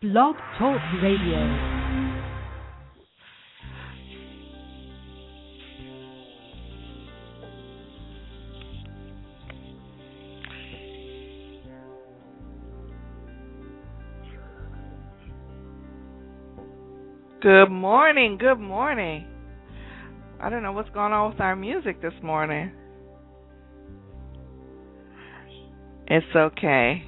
Blog Talk Radio. Good morning, good morning. I don't know what's going on with our music this morning. It's okay.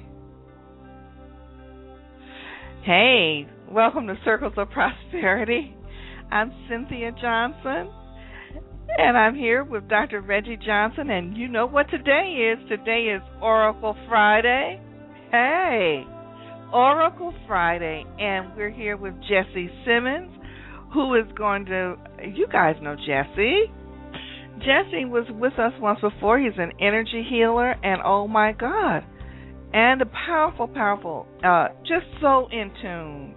Hey, welcome to Circles of Prosperity. I'm Cynthia Johnson, and I'm here with Dr. Reggie Johnson, and you know what today is. Today is Oracle Friday. Hey, Oracle Friday, and we're here with Jesse Simmons, who is going to, you guys know Jesse. Jesse was with us once before. He's an energy healer, and oh my God, and a powerful, just so in tune.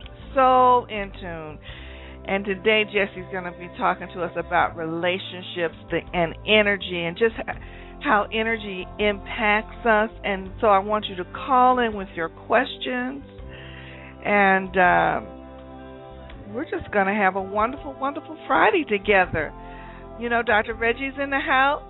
And today Jesse's going to be talking to us about relationships and energy and just how energy impacts us. And so I want you to call in with your questions, and we're just going to have a wonderful, wonderful Friday together. You know, Dr. Reggie's in the house.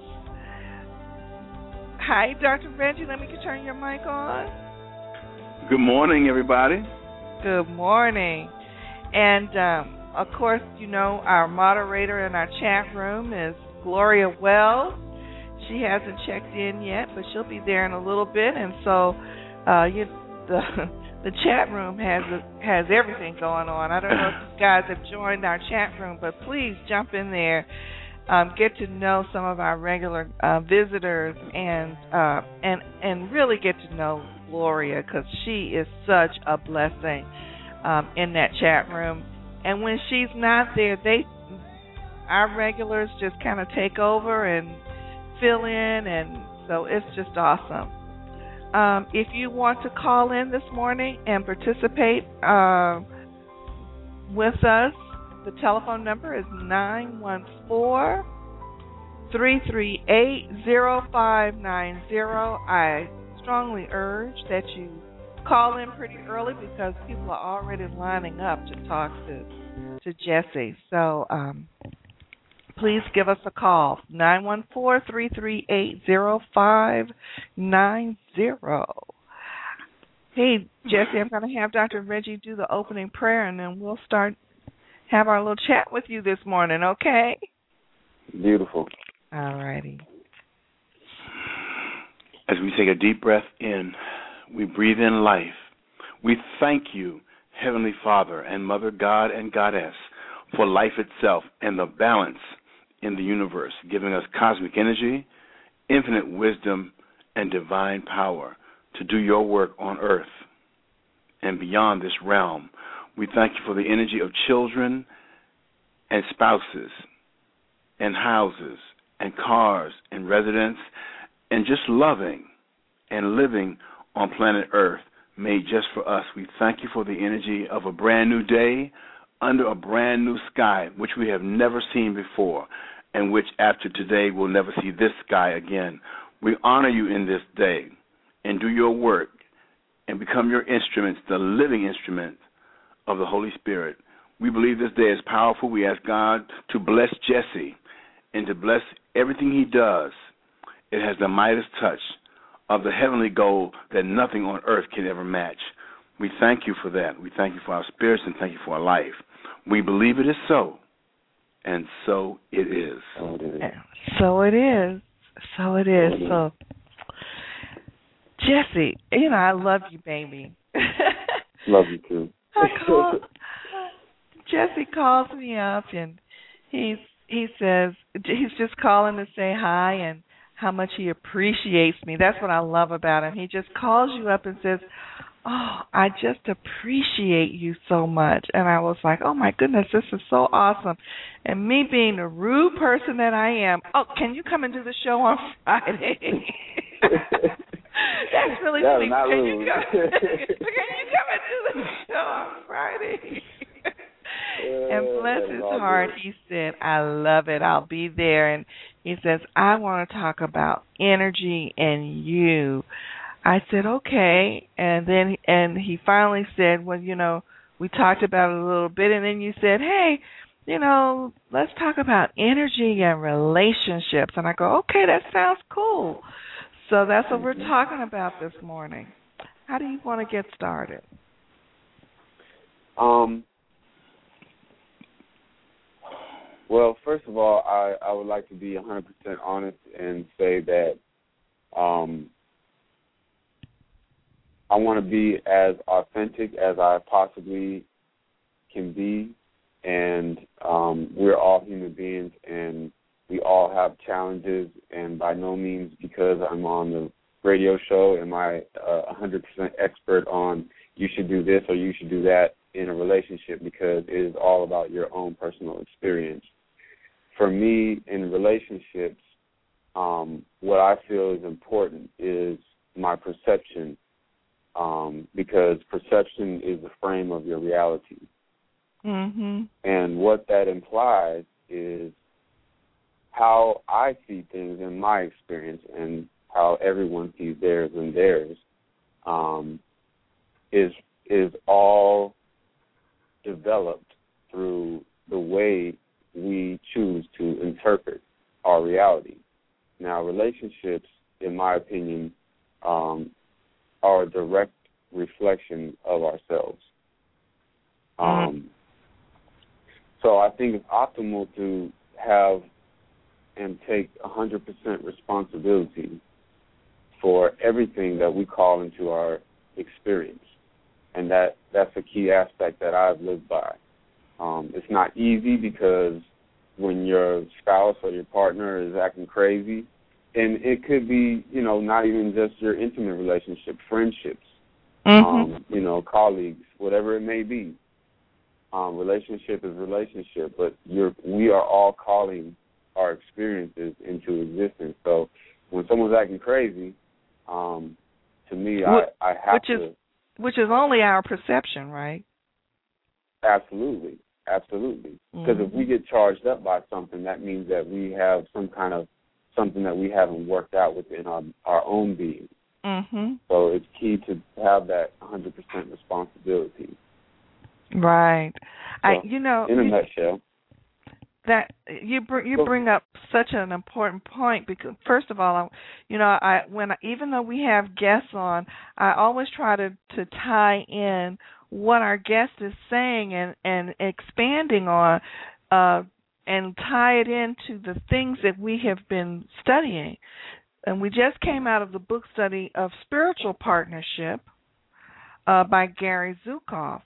Hi, Dr. Reggie. Let me turn your mic on. Good morning, everybody. Good morning. And, of course, you know, our moderator in our chat room is Gloria Wells. She hasn't checked in yet, but she'll be there in a little bit. And so the chat room has everything going on. I don't know if you guys have joined our chat room, but please jump in there. Get to know some of our regular visitors and really get to know Gloria, because she is such a blessing in that chat room. And when she's not there, our regulars just kind of take over and fill in, and so it's just awesome. If you want to call in this morning and participate with us, the telephone number is 914-338-0590. I strongly urge that you call in pretty early because people are already lining up to talk to Jesse. So please give us a call, 914-338-0590. Hey, Jesse, I'm going to have Dr. Reggie do the opening prayer, and then we'll have our little chat with you this morning, okay? Beautiful. All righty. As we take a deep breath in, we breathe in life. We thank you, Heavenly Father and Mother God and Goddess, for life itself and the balance in the universe, giving us cosmic energy, infinite wisdom, and divine power to do your work on earth and beyond this realm. We thank you for the energy of children and spouses and houses and cars and residents and just loving and living on planet Earth made just for us. We thank you for the energy of a brand new day under a brand new sky, which we have never seen before, and which after today we'll never see this sky again. We honor you in this day and do your work and become your instruments, the living instruments of the Holy Spirit. We believe this day is powerful. We ask God to bless Jesse and to bless everything he does. It has the Midas touch of the heavenly gold that nothing on earth can ever match. We thank you for that. We thank you for our spirits and thank you for our life. We believe it is so, and so it is. So it is. So, Jesse, you know, I love you, baby. Love you, too. Jesse calls me up, and he says he's just calling to say hi and how much he appreciates me. That's what I love about him. He just calls you up and says, "Oh, I just appreciate you so much." And I was like, "Oh my goodness, this is so awesome." And me being the rude person that I am, "Oh, can you come and do the show on Friday?" That's really sweet. Can you come and do the show on Friday? And bless his heart, he said, "I love it. I'll be there." And he says, "I want to talk about energy and you." I said, "Okay." And he finally said, "Well, you know, we talked about it a little bit, and then you said, hey, let's talk about energy and relationships. And I go, okay, that sounds cool. So that's what we're talking about this morning. How do you want to get started? Well, first of all, I would like to be 100% honest and say that I want to be as authentic as I possibly can be, and we're all human beings, and we all have challenges, and by no means because I'm on the radio show am I 100% expert on you should do this or you should do that in a relationship, because it is all about your own personal experience. For me, in relationships, what I feel is important is my perception, because perception is the frame of your reality. Mm-hmm. And what that implies is how I see things in my experience and how everyone sees theirs and theirs is all developed through the way we choose to interpret our reality. Now, relationships, in my opinion, are a direct reflection of ourselves. So I think it's optimal to have and take 100% responsibility for everything that we call into our experience. And that's a key aspect that I've lived by. It's not easy because when your spouse or your partner is acting crazy, and it could be, not even just your intimate relationship, friendships, colleagues, whatever it may be. Relationship is relationship, but we are all calling our experiences into existence. So when someone's acting crazy, to me, I have to... Which is only our perception, right? Absolutely. Because if we get charged up by something, that means that we have something that we haven't worked out within our own being. Mm-hmm. So it's key to have that 100% responsibility. Right. So, in a nutshell. That you bring up such an important point, because first of all, even though we have guests on, I always try to tie in what our guest is saying and expanding on, and tie it into the things that we have been studying. And we just came out of the book study of Spiritual Partnership by Gary Zukav,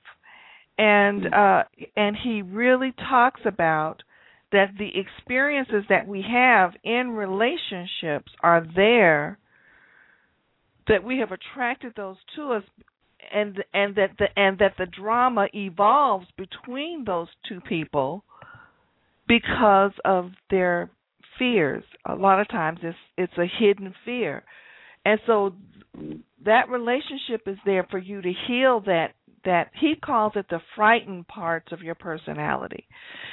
and he really talks about that the experiences that we have in relationships are there, that we have attracted those to us, and that the drama evolves between those two people because of their fears. A lot of times it's a hidden fear. And so that relationship is there for you to heal that he calls it the frightened parts of your personality.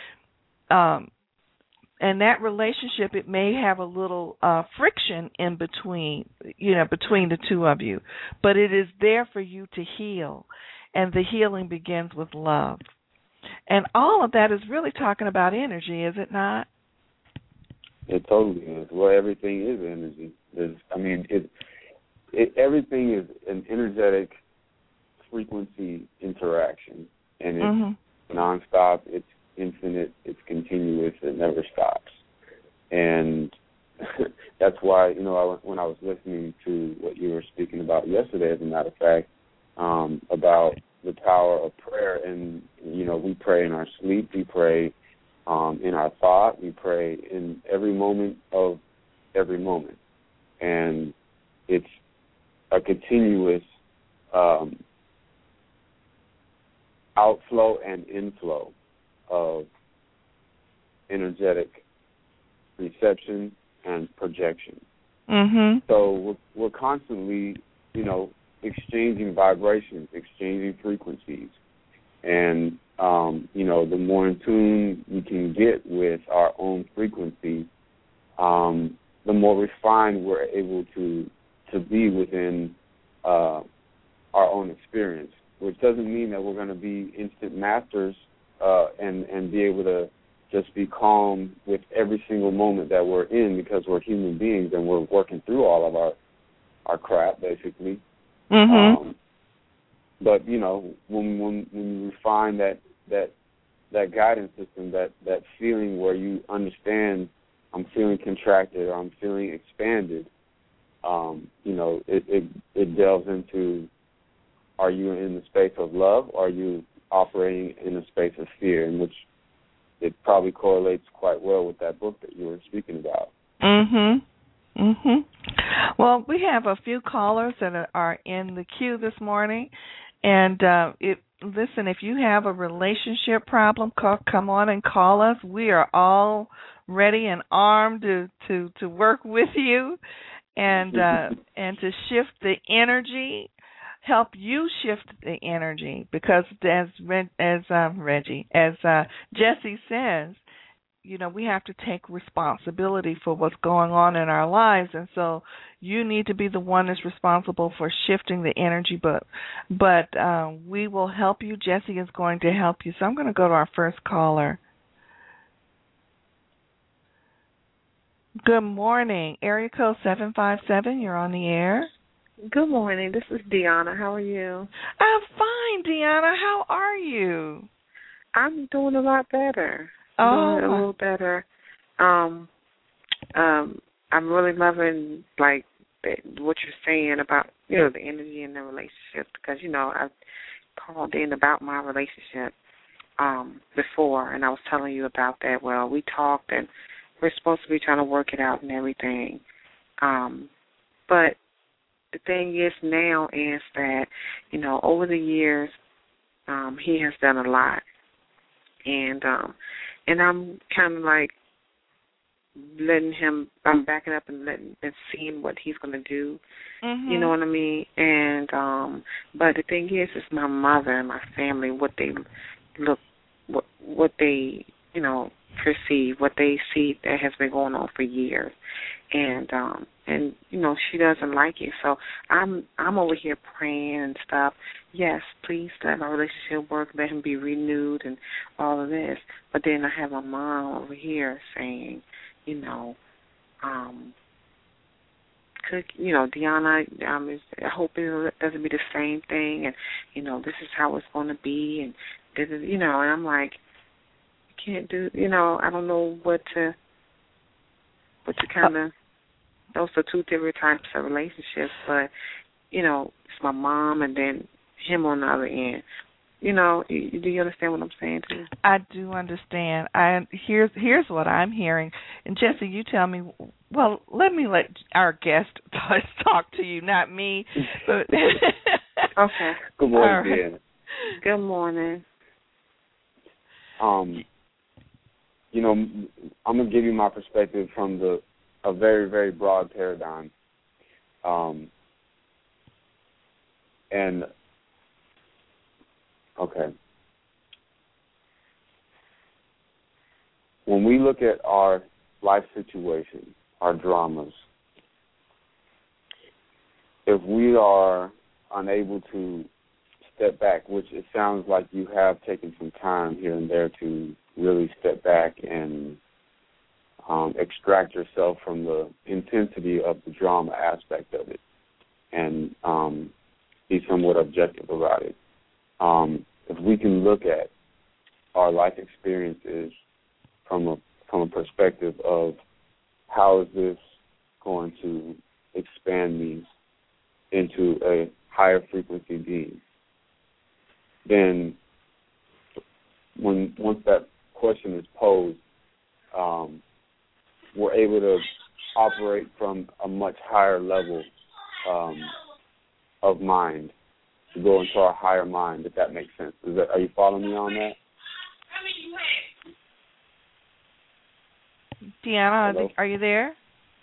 And that relationship, it may have a little friction in between, between the two of you, but it is there for you to heal, and the healing begins with love. And all of that is really talking about energy, is it not? It totally is. Well, everything is energy. Everything is an energetic frequency interaction, and it's nonstop. It's infinite, it's continuous, it never stops. And that's why, when I was listening to what you were speaking about yesterday, as a matter of fact, about the power of prayer, and, we pray in our sleep, we pray in our thought, we pray in every moment of every moment. And it's a continuous outflow and inflow of energetic reception and projection. Mm-hmm. So we're constantly, exchanging vibrations, exchanging frequencies. And, the more in tune we can get with our own frequency, the more refined we're able to be within our own experience. which doesn't mean that we're going to be instant masters and be able to just be calm with every single moment that we're in, because we're human beings and we're working through all of our crap, basically. Mhm. But when you find that guidance system, that feeling where you understand, I'm feeling contracted or I'm feeling expanded, it delves into, are you in the space of love, or are you operating in a space of fear, in which it probably correlates quite well with that book that you were speaking about. Mhm. Mhm. Well, we have a few callers that are in the queue this morning, and listen, if you have a relationship problem, come on and call us. We are all ready and armed to work with you, and to shift the energy, help you shift the energy, because as Jesse says, we have to take responsibility for what's going on in our lives, and so you need to be the one that's responsible for shifting the energy. But we will help you. Jesse is going to help you. So I'm going to go to our first caller. Good morning. Area code 757. You're on the air. Good morning. This is Deanna. How are you? I'm fine, Deanna. How are you? I'm doing a lot better. Oh, a little better. I'm really loving what you're saying about the energy in the relationship, because I called in about my relationship before, and I was telling you about that. Well, we talked, and we're supposed to be trying to work it out and everything. But the thing is now is that over the years he has done a lot, and I'm kind of like letting him. I'm backing up and seeing what he's going to do. Mm-hmm. You know what I mean? And but the thing is, it's my mother and my family, what they what they perceive, what they see that has been going on for years, and she doesn't like it. So I'm over here praying and stuff. Yes, please let my relationship work, let him be renewed and all of this. But then I have my mom over here saying, Deanna, I hope it doesn't be the same thing, and this is how it's going to be, and and I'm like, I can't do, I don't know what to kind of. Those are two different types of relationships, but it's my mom and then him on the other end. Do you understand what I'm saying too? I do understand. Here's what I'm hearing, and Jesse, you tell me. Well, let me let our guest talk to you, not me. But okay. Good morning, Deanna. Good morning. I'm gonna give you my perspective from a very, very broad paradigm, okay. When we look at our life situation, our dramas, if we are unable to step back, which it sounds like you have taken some time here and there to really step back and extract yourself from the intensity of the drama aspect of it and be somewhat objective about it. If we can look at our life experiences from a perspective of how is this going to expand me into a higher frequency being, then once that question is posed, we're able to operate from a much higher level of mind, to go into our higher mind, if that makes sense. Are you following me on that? Deanna, are you there?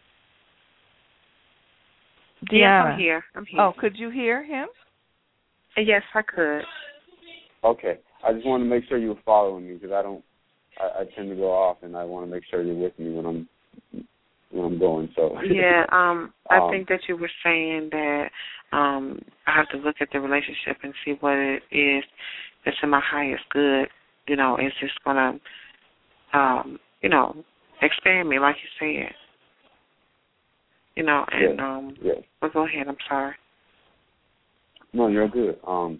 Deanna. Yes, I'm here. Oh, could you hear him? Yes, I could. Okay. I just wanted to make sure you were following me, because I tend to go off, and I want to make sure you're with me when I'm where I'm going. So yeah, I think that you were saying that I have to look at the relationship and see what it is that's in my highest good. You know, it's just gonna, you know, expand me, like you said. You know, and yes. Well, go ahead. I'm sorry. No, you're good.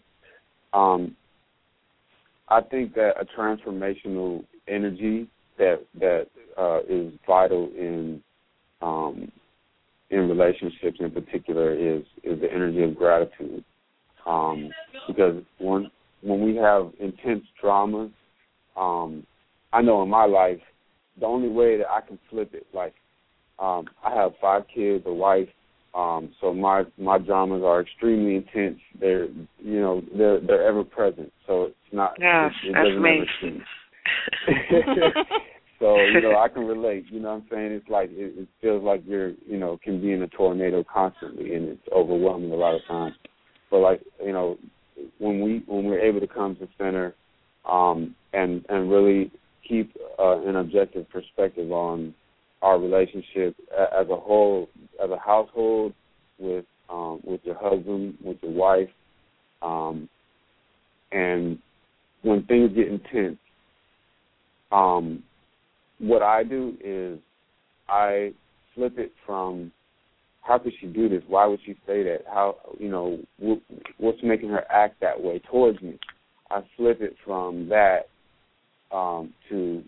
I think that a transformational energy that is vital in relationships in particular is the energy of gratitude. Because when we have intense dramas, I know in my life the only way that I can flip it, like I have 5 kids, a wife. So my dramas are extremely intense. They're ever present. So it's not. Yes, it that's doesn't me. ever cease. So I can relate. You know what I'm saying? It's like it feels like you're can be in a tornado constantly, and it's overwhelming a lot of times. But like when we're able to come to center, and really keep an objective perspective on our relationship as a whole, as a household, with your husband, with your wife, and when things get intense, what I do is I flip it from how could she do this? Why would she say that? How what's making her act that way towards me? I flip it from that to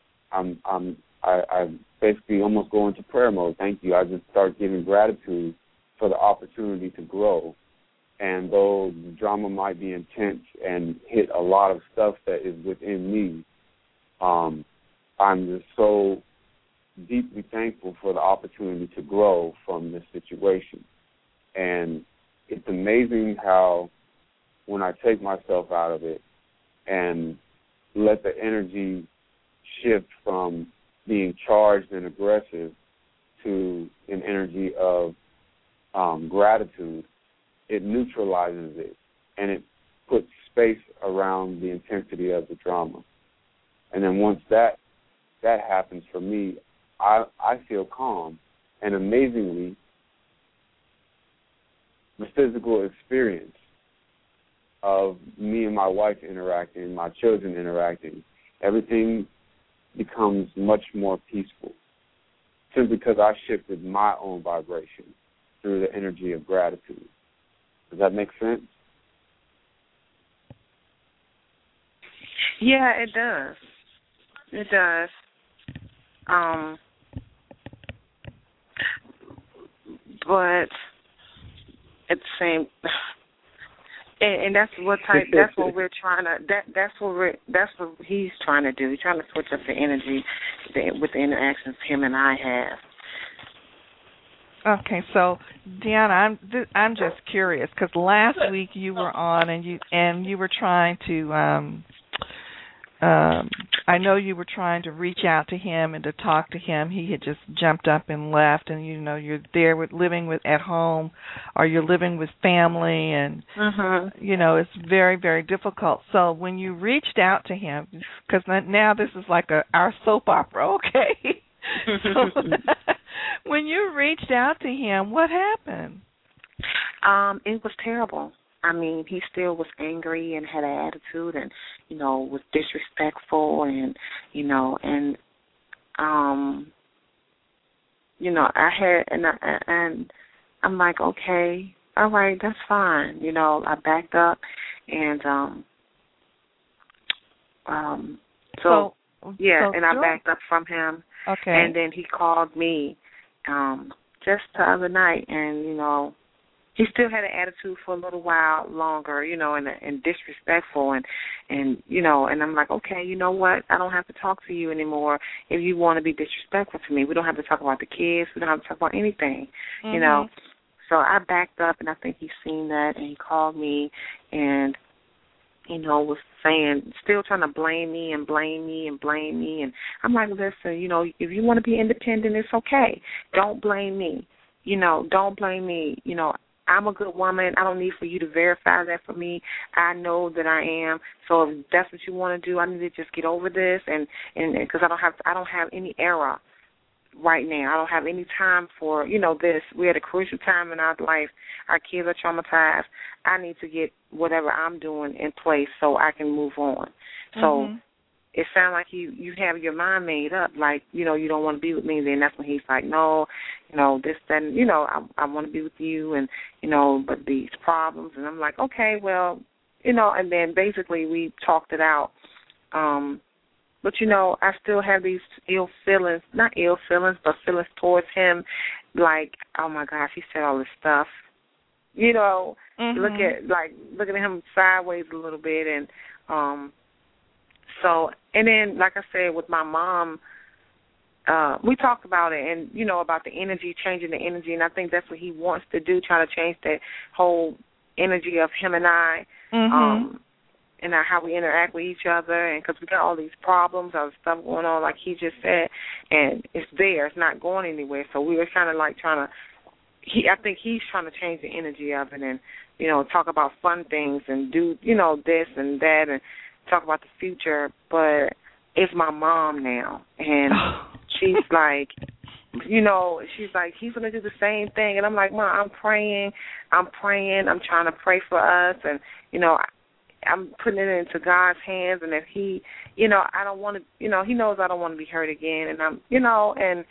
I basically almost go into prayer mode. Thank you. I just start giving gratitude for the opportunity to grow. And though the drama might be intense and hit a lot of stuff that is within me, I'm just so deeply thankful for the opportunity to grow from this situation. And it's amazing how when I take myself out of it and let the energy shift from being charged and aggressive to an energy of gratitude, it neutralizes it and it puts space around the intensity of the drama. And then once that happens for me, I feel calm. And amazingly, the physical experience of me and my wife interacting, my children interacting, everything becomes much more peaceful simply because I shifted my own vibration through the energy of gratitude. Does that make sense? Yeah, it does. It does. But at the same, and that's what we're trying to. That's what he's trying to do. He's trying to switch up the energy with the interactions him and I have. Okay, so Deanna, I'm just curious because last week you were on and you were trying to. I know you were trying to reach out to him and to talk to him. He had just jumped up and left, and you're there living at home, or you're living with family, and it's very, very difficult. So when you reached out to him, because now this is like our soap opera, okay? So when you reached out to him, what happened? It was terrible. I mean, he still was angry and had an attitude and, was disrespectful and I had, and I'm like, okay, all right, that's fine. I backed up and, and I backed up from him. Okay. And then he called me, just the other night and, he still had an attitude for a little while longer, and disrespectful, and I'm like, okay, you know what? I don't have to talk to you anymore if you want to be disrespectful to me. We don't have to talk about the kids. We don't have to talk about anything, So I backed up, and I think he's seen that, and he called me, and was saying, still trying to blame me, and I'm like, listen, if you want to be independent, it's okay. Don't blame me. Don't blame me. I'm a good woman. I don't need for you to verify that for me. I know that I am. So if that's what you want to do, I need to just get over this, and because I don't have any error. right now. I don't have any time for, this. We're at a crucial time in our life. Our kids are traumatized. I need to get whatever I'm doing in place so I can move on. So it sounds like you have your mind made up, like, you don't want to be with me. Then that's when he's like, no, this, then, I want to be with you, and, but these problems. And I'm like, okay, well, and then basically we talked it out. But, I still have these not ill feelings, but feelings towards him, like, oh, my gosh, he said all this stuff. Looking at him sideways a little bit. And so, and then, like I said, with my mom, we talked about it and, about the energy, changing the energy, and I think that's what he wants to do, try to change that whole energy of him and I. And how we interact with each other, and because we got all these problems, all this stuff going on, like he just said, and it's there, it's not going anywhere. So we were kind of like I think he's trying to change the energy of it, and talk about fun things and do this and that, and talk about the future. But it's my mom now, and she's like, she's like, he's going to do the same thing. And I'm like, Mom, I'm praying. I'm trying to pray for us. And, I'm putting it into God's hands. And if he, I don't want to, he knows I don't want to be hurt again. And I'm, and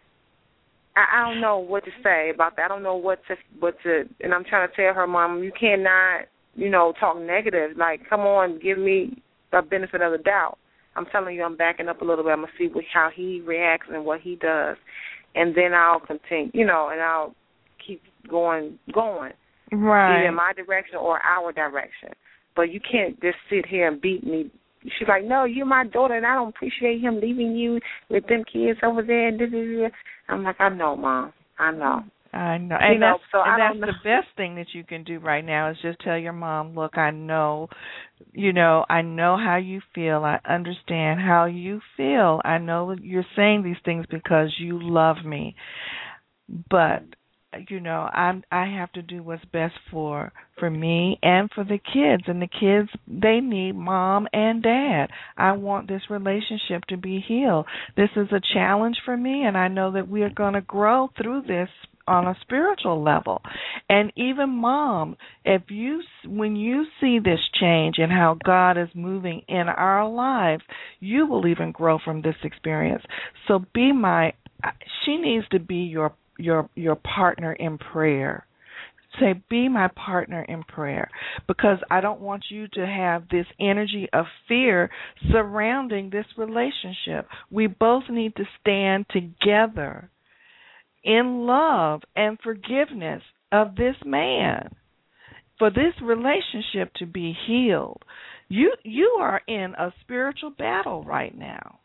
I don't know what to say about that. I don't know what to, and I'm trying to tell her, Mom, you cannot, talk negative. Like, come on, give me the benefit of the doubt. I'm telling you, I'm backing up a little bit. I'm going to see how he reacts and what he does. And then I'll continue, and I'll keep going, right, either in my direction or our direction. But you can't just sit here and beat me. She's like, no, you're my daughter, and I don't appreciate him leaving you with them kids over there. I'm like, I know, Mom. I know. And that's the best thing that you can do right now is just tell your mom, look, I know, I know how you feel. I understand how you feel. I know you're saying these things because you love me. But I have to do what's best for me and for the kids. And the kids, they need Mom and Dad. I want this relationship to be healed. This is a challenge for me, and I know that we are going to grow through this on a spiritual level. And even Mom, when you see this change and how God is moving in our lives, you will even grow from this experience. So she needs to be your partner in prayer. Say, be my partner in prayer, because I don't want you to have this energy of fear surrounding this relationship. We both need to stand together in love and forgiveness of this man for this relationship to be healed. You are in a spiritual battle right now.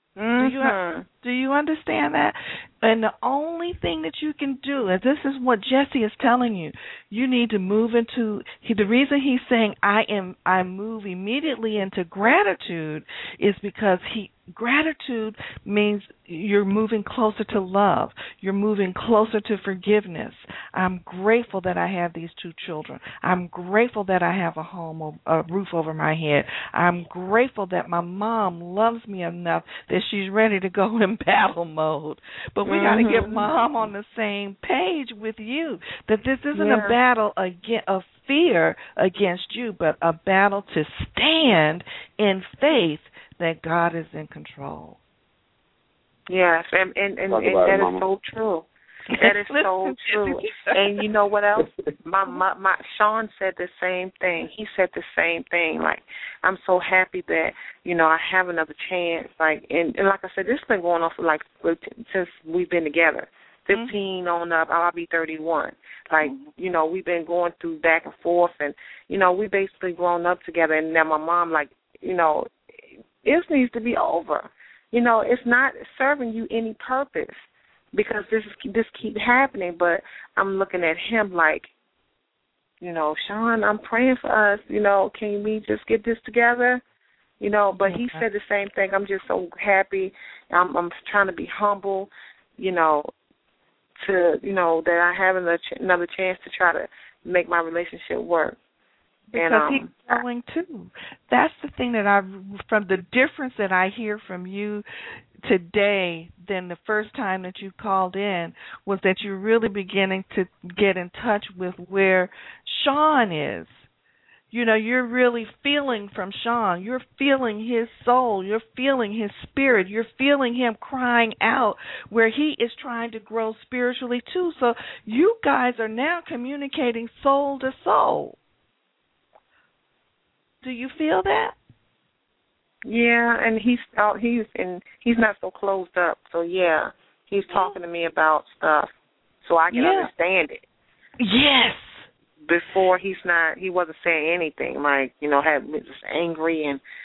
Do you understand that? And the only thing that you can do, and this is what Jesse is telling you, you need to move into, the reason he's saying I move immediately into gratitude is because gratitude means you're moving closer to love. You're moving closer to forgiveness. I'm grateful that I have these 2 children. I'm grateful that I have a home, a roof over my head. I'm grateful that my mom loves me enough that she's ready to go in battle mode. But we got to get Mom on the same page with you, that this isn't a battle of fear against you, but a battle to stand in faith that God is in control. Yes, and that is so true. That is so true. And you know what else? My Sean said the same thing. He said the same thing. Like, I'm so happy that, I have another chance. Like, and like I said, this has been going on for since we've been together. 15 on up, I'll be 31. Like, we've been going through back and forth, and, we basically grown up together. And now my mom, like, this needs to be over. It's not serving you any purpose because this keeps happening. But I'm looking at him like, Sean, I'm praying for us. Can we just get this together? But he said the same thing. I'm just so happy. I'm trying to be humble, that I have another chance to try to make my relationship work. Because he's growing too. That's the thing that from the difference that I hear from you today than the first time that you called in was that you're really beginning to get in touch with where Sean is. You know, you're really feeling from Sean. You're feeling his soul. You're feeling his spirit. You're feeling him crying out where he is trying to grow spiritually too. So you guys are now communicating soul to soul. Do you feel that? Yeah, and he's not so closed up. So yeah, he's talking to me about stuff so I can understand it. Yes. Before he wasn't saying anything, like, you know, had just angry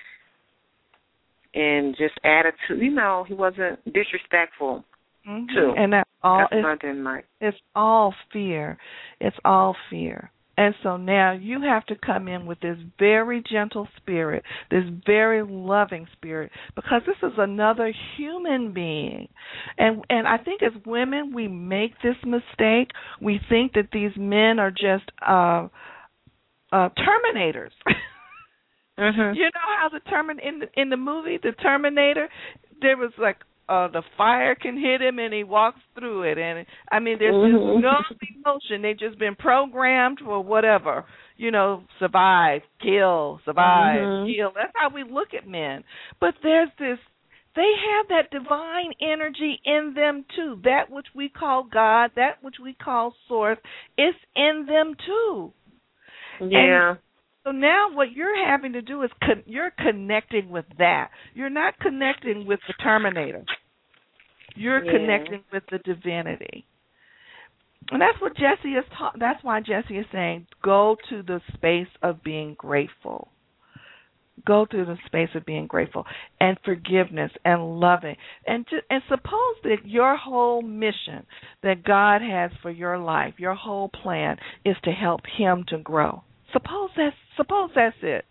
and just attitude. You know, he wasn't disrespectful too. And that's all. That's what I didn't like. It's all fear. It's all fear. And so now you have to come in with this very gentle spirit, this very loving spirit, because this is another human being. And I think as women, we make this mistake. We think that these men are just Terminators. Mm-hmm. You know how in the movie The Terminator, there was like the fire can hit him and he walks through it, and I mean there's just no emotion. They've just been programmed for whatever, you know, survive, kill, survive, kill. That's how we look at men. But there's this. They have that divine energy in them too. That which we call God, that which we call Source, it's in them too. Yeah. And so now what you're having to do is you're connecting with that. You're not connecting with the Terminator. You're connecting with the divinity. And that's what Jesse is that's why Jesse is saying, go to the space of being grateful. Go to the space of being grateful and forgiveness and loving. And suppose that your whole mission that God has for your life, your whole plan is to help him to grow. Suppose that's it.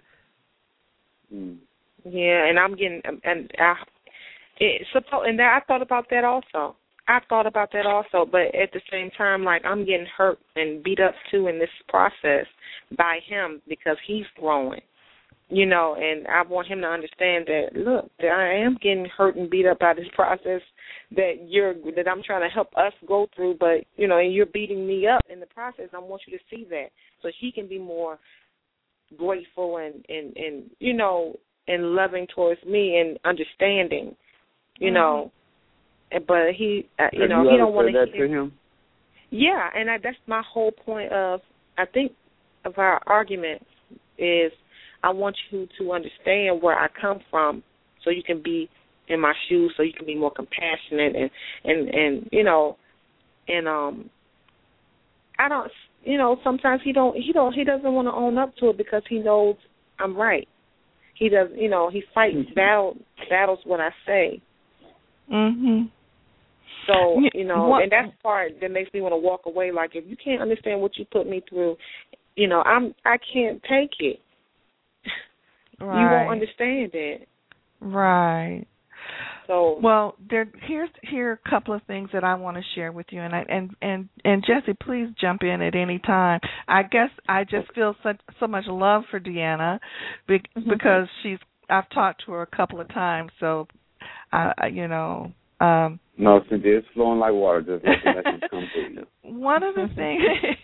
Yeah, and I'm getting and I thought about that also. But at the same time, like, I'm getting hurt and beat up too in this process by him because he's growing. You know, and I want him to understand that, look, that I am getting hurt and beat up by this process that I'm trying to help us go through, but, you know, and you're beating me up in the process. I want you to see that so he can be more grateful and you know, and loving towards me and understanding, you know. But he, you know, he don't want to hear that to him. Yeah, and that's my whole point of, I think, of our argument is, I want you to understand where I come from so you can be in my shoes, so you can be more compassionate and you know, and I don't, you know, sometimes he doesn't want to own up to it because he knows I'm right. He does, you know, he fights battles what I say. Mhm. So, you know, and that's the part that makes me want to walk away. Like, if you can't understand what you put me through, you know, I can't take it. Right. You won't understand it. Right. So, well, here are a couple of things that I want to share with you, and Jesse, please jump in at any time. I guess I just feel so much love for Deanna because I've talked to her a couple of times, so you know. No, Cynthia, it's flowing like water. Just let the message come to you. One of the things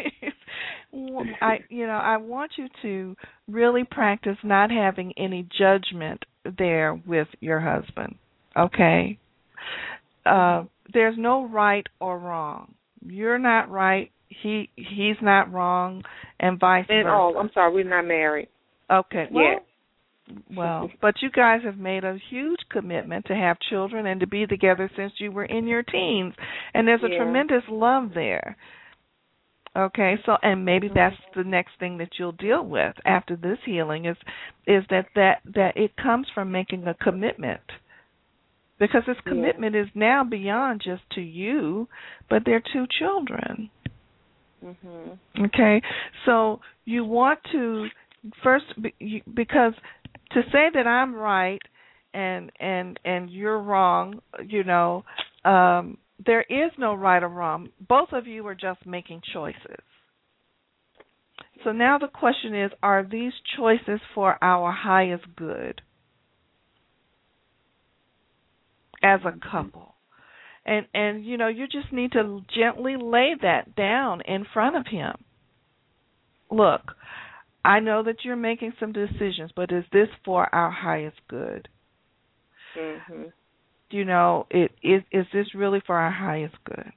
I want you to really practice not having any judgment there with your husband. Okay? There's no right or wrong. You're not right. He's not wrong, and vice versa. Oh, I'm sorry, we're not married. Okay. Well, but you guys have made a huge commitment to have children and to be together since you were in your teens, and there's a tremendous love there. Okay, so and maybe that's the next thing that you'll deal with after this healing is that it comes from making a commitment, because this commitment is now beyond just to you, but they're two children. Mm-hmm. Okay, so you want to first because to say that I'm right and you're wrong, you know, there is no right or wrong. Both of you are just making choices. So now the question is, are these choices for our highest good? as a couple. And you know, you just need to gently lay that down in front of him. Look, I know that you're making some decisions, but is this for our highest good? Mm-hmm. You know, is this really for our highest good?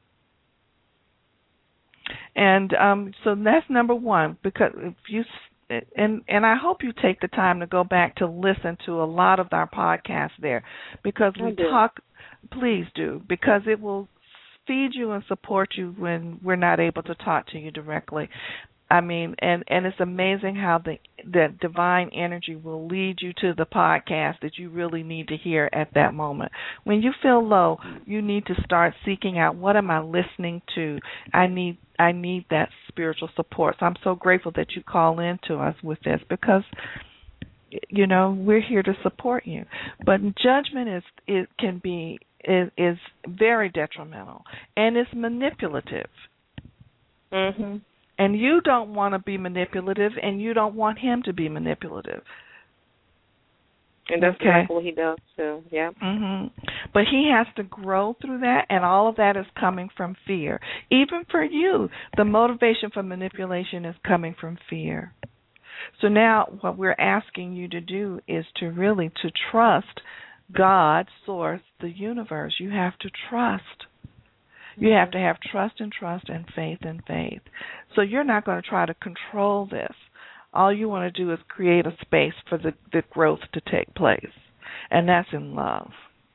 And so that's number one, because if you and I hope you take the time to go back to listen to a lot of our podcasts there, because we talk. Please do, because it will feed you and support you when we're not able to talk to you directly. I mean, and it's amazing how the divine energy will lead you to the podcast that you really need to hear at that moment. When you feel low, you need to start seeking out, what am I listening to? I need that spiritual support. So I'm so grateful that you call in to us with this, because you know, we're here to support you. But judgment is very detrimental, and it's manipulative. Mm-hmm. And you don't want to be manipulative, and you don't want him to be manipulative. And that's exactly what he does too. Yeah. Mm-hmm. But he has to grow through that, and all of that is coming from fear. Even for you, the motivation for manipulation is coming from fear. So now what we're asking you to do is to trust God, Source, the universe. You have to trust. You have to have trust and faith and faith. So you're not going to try to control this. All you want to do is create a space for the growth to take place, and that's in love.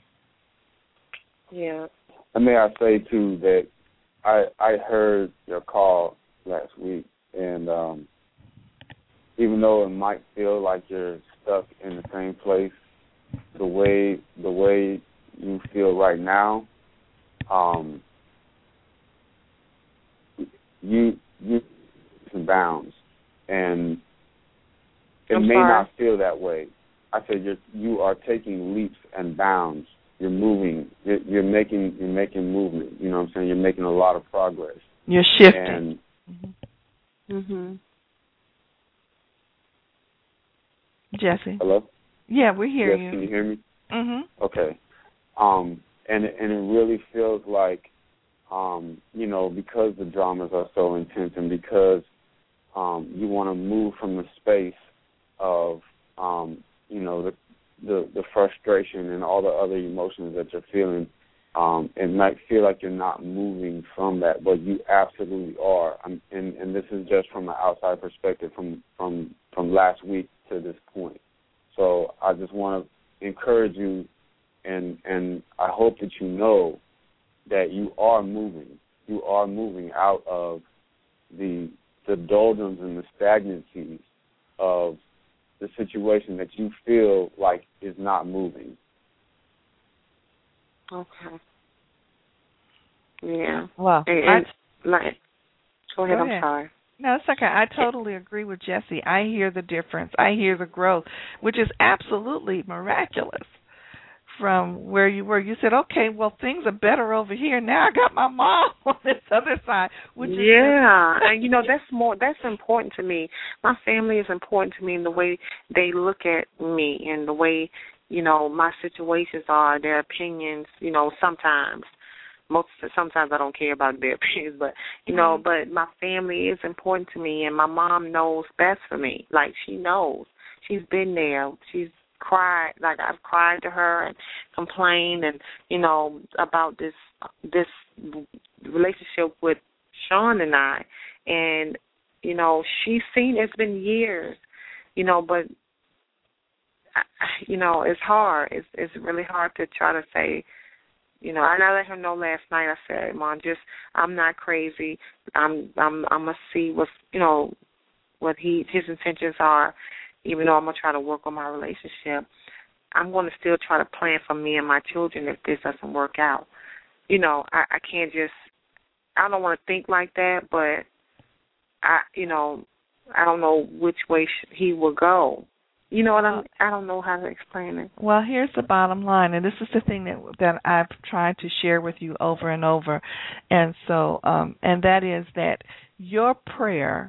Yeah. And may I say, too, that I heard your call last week, and even though it might feel like you're stuck in the same place, the way you feel right now, you some bounds, and it may not feel that way. I said you are taking leaps and bounds. You're moving. You're making movement. You know what I'm saying? You're making a lot of progress. You're shifting. Mhm. Jesse. Hello? Yeah, we hear you. Yes, can you hear me? Mhm. Okay. And it really feels like, you know, because the dramas are so intense, and because you want to move from the space of, you know, the frustration and all the other emotions that you're feeling. It might feel like you're not moving from that, but you absolutely are. And this is just from an outside perspective, from last week to this point. So I just want to encourage you, and I hope that you know that you are moving. You are moving out of the doldrums and the stagnancies of the situation that you feel like is not moving. Okay. Yeah. Well, go ahead. I'm sorry. No, it's okay. I totally agree with Jesse. I hear the difference. I hear the growth, which is absolutely miraculous. From where you were, you said, "Okay, well, things are better over here now. I got my mom on this other side." Which is and you know that's important to me. My family is important to me in the way they look at me and the way, you know, my situations are, their opinions. You know, sometimes I don't care about their opinions, but you know, but my family is important to me, and my mom knows best for me. Like, she knows. She's been there. She's cried, like I've cried to her and complained, and you know, about this relationship with Sean and I, and you know, she's seen, it's been years, you know, but you know, it's hard. It's really hard to try to say, you know. And I let her know last night. I said, "Mom, I'm not crazy. I'm gonna see what's, you know, what his intentions are." Even though I'm going to try to work on my relationship, I'm going to still try to plan for me and my children if this doesn't work out. You know, I can't just, I don't want to think like that, but, I don't know which way he will go. You know what I don't know how to explain it. Well, here's the bottom line, and this is the thing that I've tried to share with you over and over. And so, and that is that your prayer,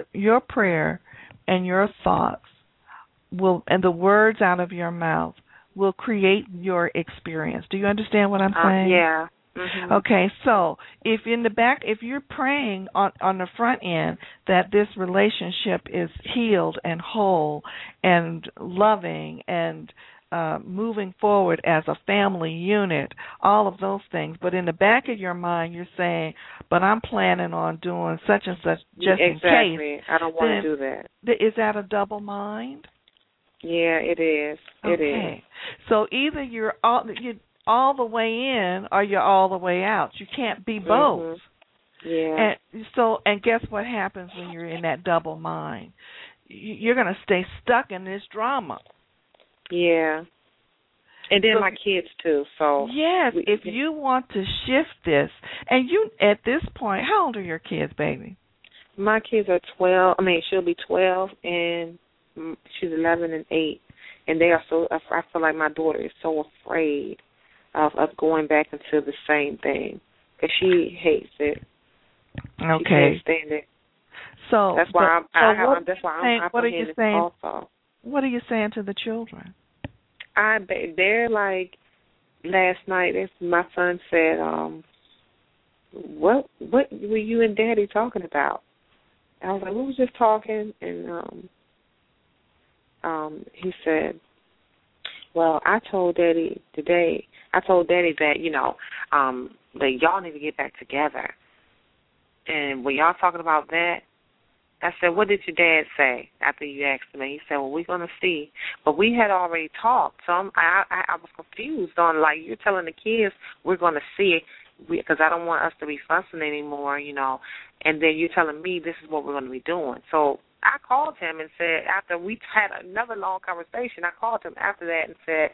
and your thoughts and the words out of your mouth will create your experience. Do you understand what I'm saying? Yeah. Mm-hmm. Okay, so if you're praying on the front end that this relationship is healed and whole and loving and moving forward as a family unit, all of those things, but in the back of your mind you're saying, but I'm planning on doing such and such just in case. Exactly. I don't want to do that. Is that a double mind? Yeah, it is. It is. So either you're all the way in or you're all the way out. You can't be both. Yeah. And guess what happens when you're in that double mind? You're going to stay stuck in this drama. Yeah. And then my kids too. So yes, if you want to shift this, and you at this point, how old are your kids, baby? My kids are 12. I mean, she'll be 12 and she's 11 and 8. And they are so. I feel like my daughter is so afraid of going back into the same thing because she hates it. Okay. She can't stand it. So that's why I'm what are you saying? Also, what are you saying to the children? They're like last night. My son said, "What were you and Daddy talking about?" I was like, "We was just talking," and he said, "Well, I told Daddy today. I told Daddy that that y'all need to get back together." And when y'all talking about that, I said, "What did your dad say?" After you asked me, he said, "Well, we're gonna see." But we had already talked, so I was confused on like you're telling the kids we're gonna see it because I don't want us to be fussing anymore, and then you're telling me this is what we're gonna be doing. So I called him and said after we had another long conversation, I called him after that and said,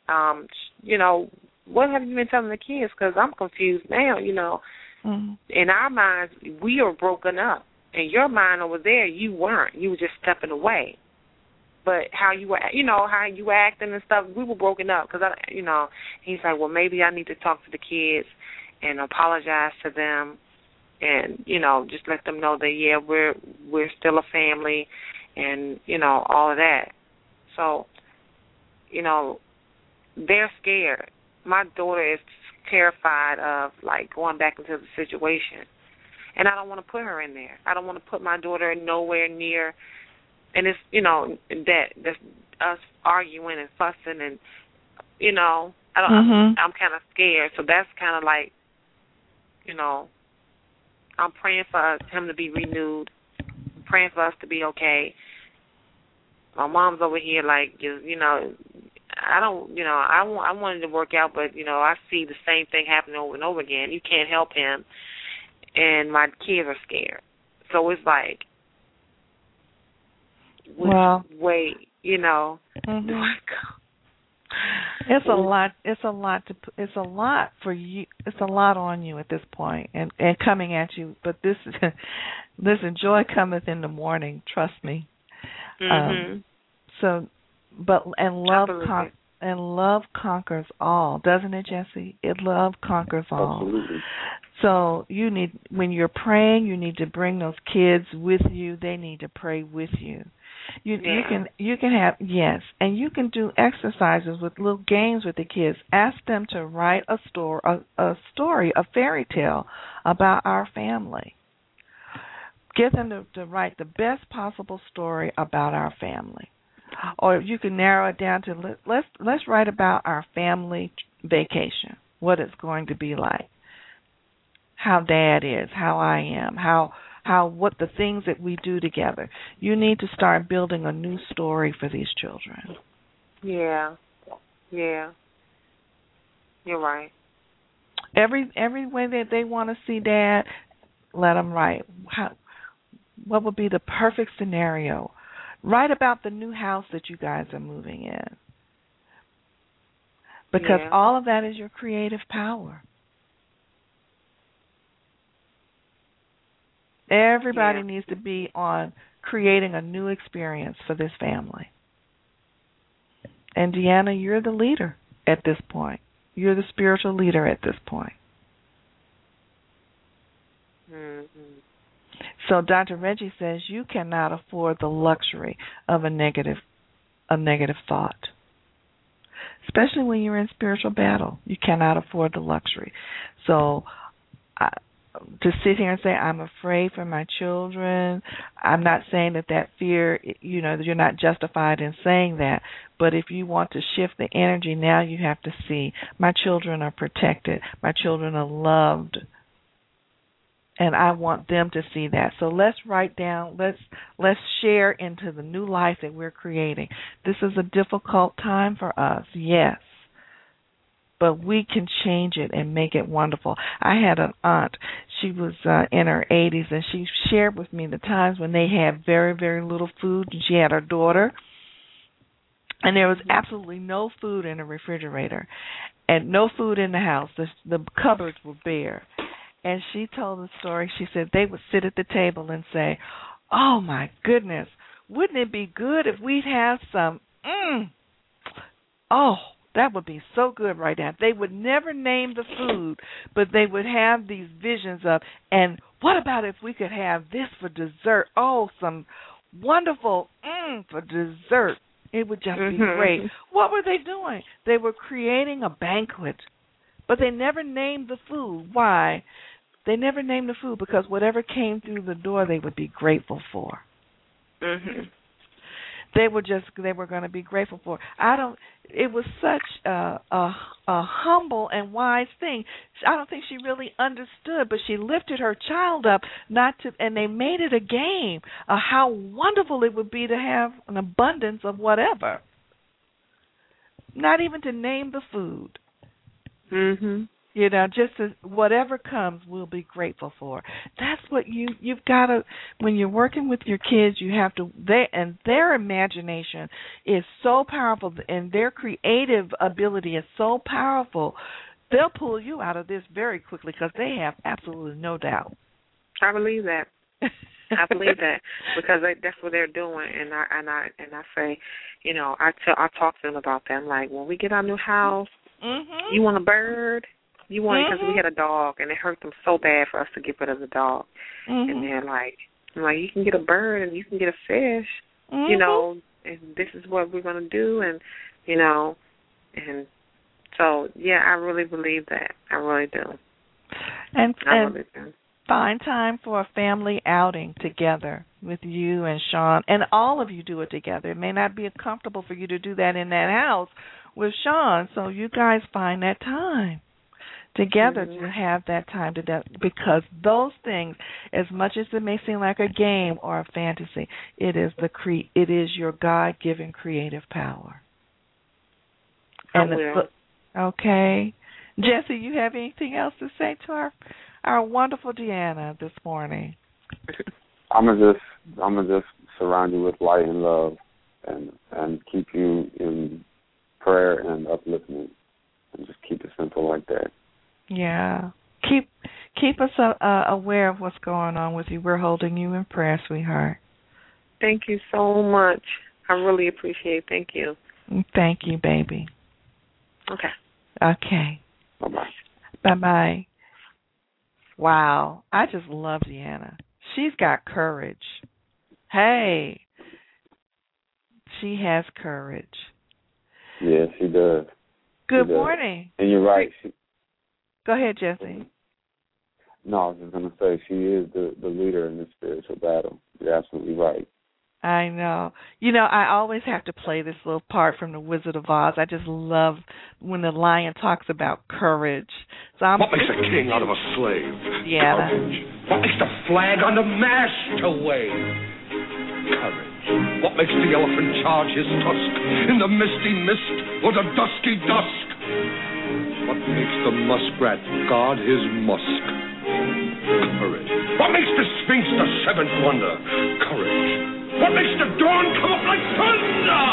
what have you been telling the kids? Because I'm confused now. Mm-hmm. In our minds, we are broken up. In your mind over there, you weren't. You were just stepping away. But how you were, how you were acting and stuff, we were broken up. Because, he's like, well, maybe I need to talk to the kids and apologize to them and, just let them know that, yeah, we're still a family and, all of that. So, they're scared. My daughter is terrified of, like, going back into the situation. And I don't want to put her in there. I don't want to put my daughter nowhere near. And it's, that's us arguing and fussing and, I'm kind of scared. So that's kind of like, I'm praying for him to be renewed. I'm praying for us to be okay. My mom's over here like, I wanted to work out, but, I see the same thing happening over and over again. You can't help him. And my kids are scared. So it's like, which way, do I go? It's a lot. It's a lot for you. It's a lot on you at this point, and coming at you. But listen, joy cometh in the morning. Trust me. Mm-hmm. Love conquers all, doesn't it, Jesse? Love conquers all. Absolutely. So when you're praying, you need to bring those kids with you. They need to pray with you. You can have and you can do exercises with little games with the kids. Ask them to write a story, a fairy tale about our family. Get them to write the best possible story about our family. Or you can narrow it down to let's write about our family vacation, what it's going to be like, how Dad is, how I am, what the things that we do together. You need to start building a new story for these children. Yeah. You're right. Every way that they want to see Dad, let them write. What would be the perfect scenario? Write about the new house that you guys are moving in. Because all of that is your creative power. Everybody needs to be on creating a new experience for this family. And Deanna, you're the leader at this point. You're the spiritual leader at this point. Mm-hmm. So Dr. Reggie says you cannot afford the luxury of a negative thought. especially when you're in spiritual battle. You cannot afford the luxury. So to sit here and say, I'm afraid for my children, I'm not saying that fear, you're not justified in saying that. But if you want to shift the energy, now you have to see, my children are protected. My children are loved. And I want them to see that. So let's write down, let's share into the new life that we're creating. This is a difficult time for us, yes. But we can change it and make it wonderful. I had an aunt. She was in her 80s, and she shared with me the times when they had very, very little food, and she had her daughter, and there was absolutely no food in the refrigerator and no food in the house. The cupboards were bare. And she told the story. She said they would sit at the table and say, oh, my goodness, wouldn't it be good if we'd have some, oh, that would be so good right now. They would never name the food, but they would have these visions of, and what about if we could have this for dessert? Oh, some wonderful for dessert. It would just be great. What were they doing? They were creating a banquet, but they never named the food. Why? They never named the food because whatever came through the door, they would be grateful for. They were going to be grateful for. It was such a humble and wise thing. I don't think she really understood, but she lifted her child up and they made it a game of how wonderful it would be to have an abundance of whatever. Not even to name the food. Just whatever comes, we'll be grateful for. That's what you've got to, when you're working with your kids, you have to, their imagination is so powerful and their creative ability is so powerful, they'll pull you out of this very quickly because they have absolutely no doubt. I believe that. I believe that because that's what they're doing, and I say, I talk to them about that. I'm like, when we get our new house, you want a bird? You want it because we had a dog, and it hurt them so bad for us to get rid of the dog. And they're like, you can get a bird and you can get a fish, and this is what we're going to do, and so, yeah, I really believe that. I really do. And find time for a family outing together with you and Sean, and all of you do it together. It may not be comfortable for you to do that in that house with Sean, so you guys find that time together to have that time because those things, as much as it may seem like a game or a fantasy, it is your God-given creative power. Okay. Jesse, you have anything else to say to our wonderful Deanna this morning? I'm gonna just surround you with light and love, and keep you in prayer and upliftment, and just keep it simple like that. Yeah. Keep us aware of what's going on with you. We're holding you in prayer, sweetheart. Thank you so much. I really appreciate it. Thank you. Thank you, baby. Okay. Bye-bye. Bye-bye. Wow. I just love Deanna. She's got courage. Hey. She has courage. Yeah, she does. Good morning. And you're right. Go ahead, Jesse. No, I was just going to say she is the leader in this spiritual battle. You're absolutely right. I know. I always have to play this little part from The Wizard of Oz. I just love when the lion talks about courage. So what makes a king out of a slave? Yeah. Courage. What makes the flag on the mast to wave? Courage. What makes the elephant charge his tusk in the misty mist or the dusky dusk? What makes the muskrat guard his musk? Courage. What makes the Sphinx the seventh wonder? Courage. What makes the dawn come up like thunder?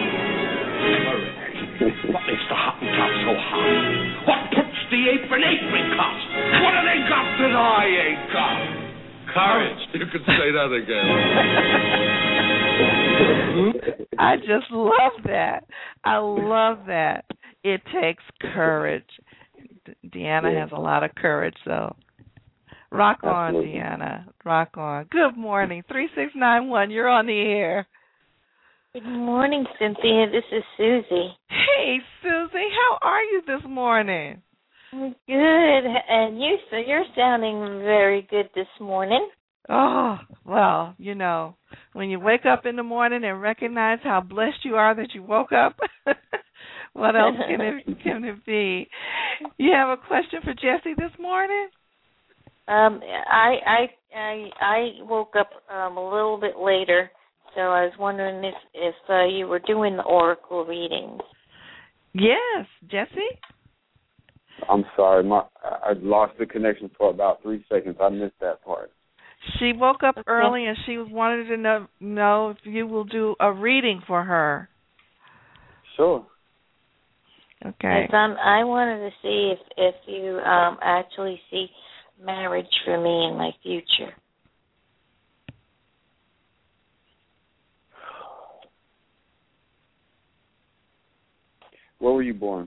Courage. What makes the Hottentot so hot? What puts the ape in apricot? What have they got that I ain't got? Courage. You could say that again. I just love that. I love that. It takes courage. Deanna has a lot of courage, so rock on, Deanna. Rock on. Good morning. 3691, you're on the air. Good morning, Cynthia. This is Susie. Hey, Susie. morning? Good, and you're sounding very good this morning. Oh, well, when you wake up in the morning and recognize how blessed you are that you woke up, what else can it be? You have a question for Jessie this morning? I woke up a little bit later, so I was wondering if you were doing the oracle readings. Yes, Jessie? I'm sorry, I lost the connection for about 3 seconds. I missed that part. She woke up early and she wanted to know if you will do a reading for her. Sure. Okay. I wanted to see if you actually see marriage for me in my future. Where were you born?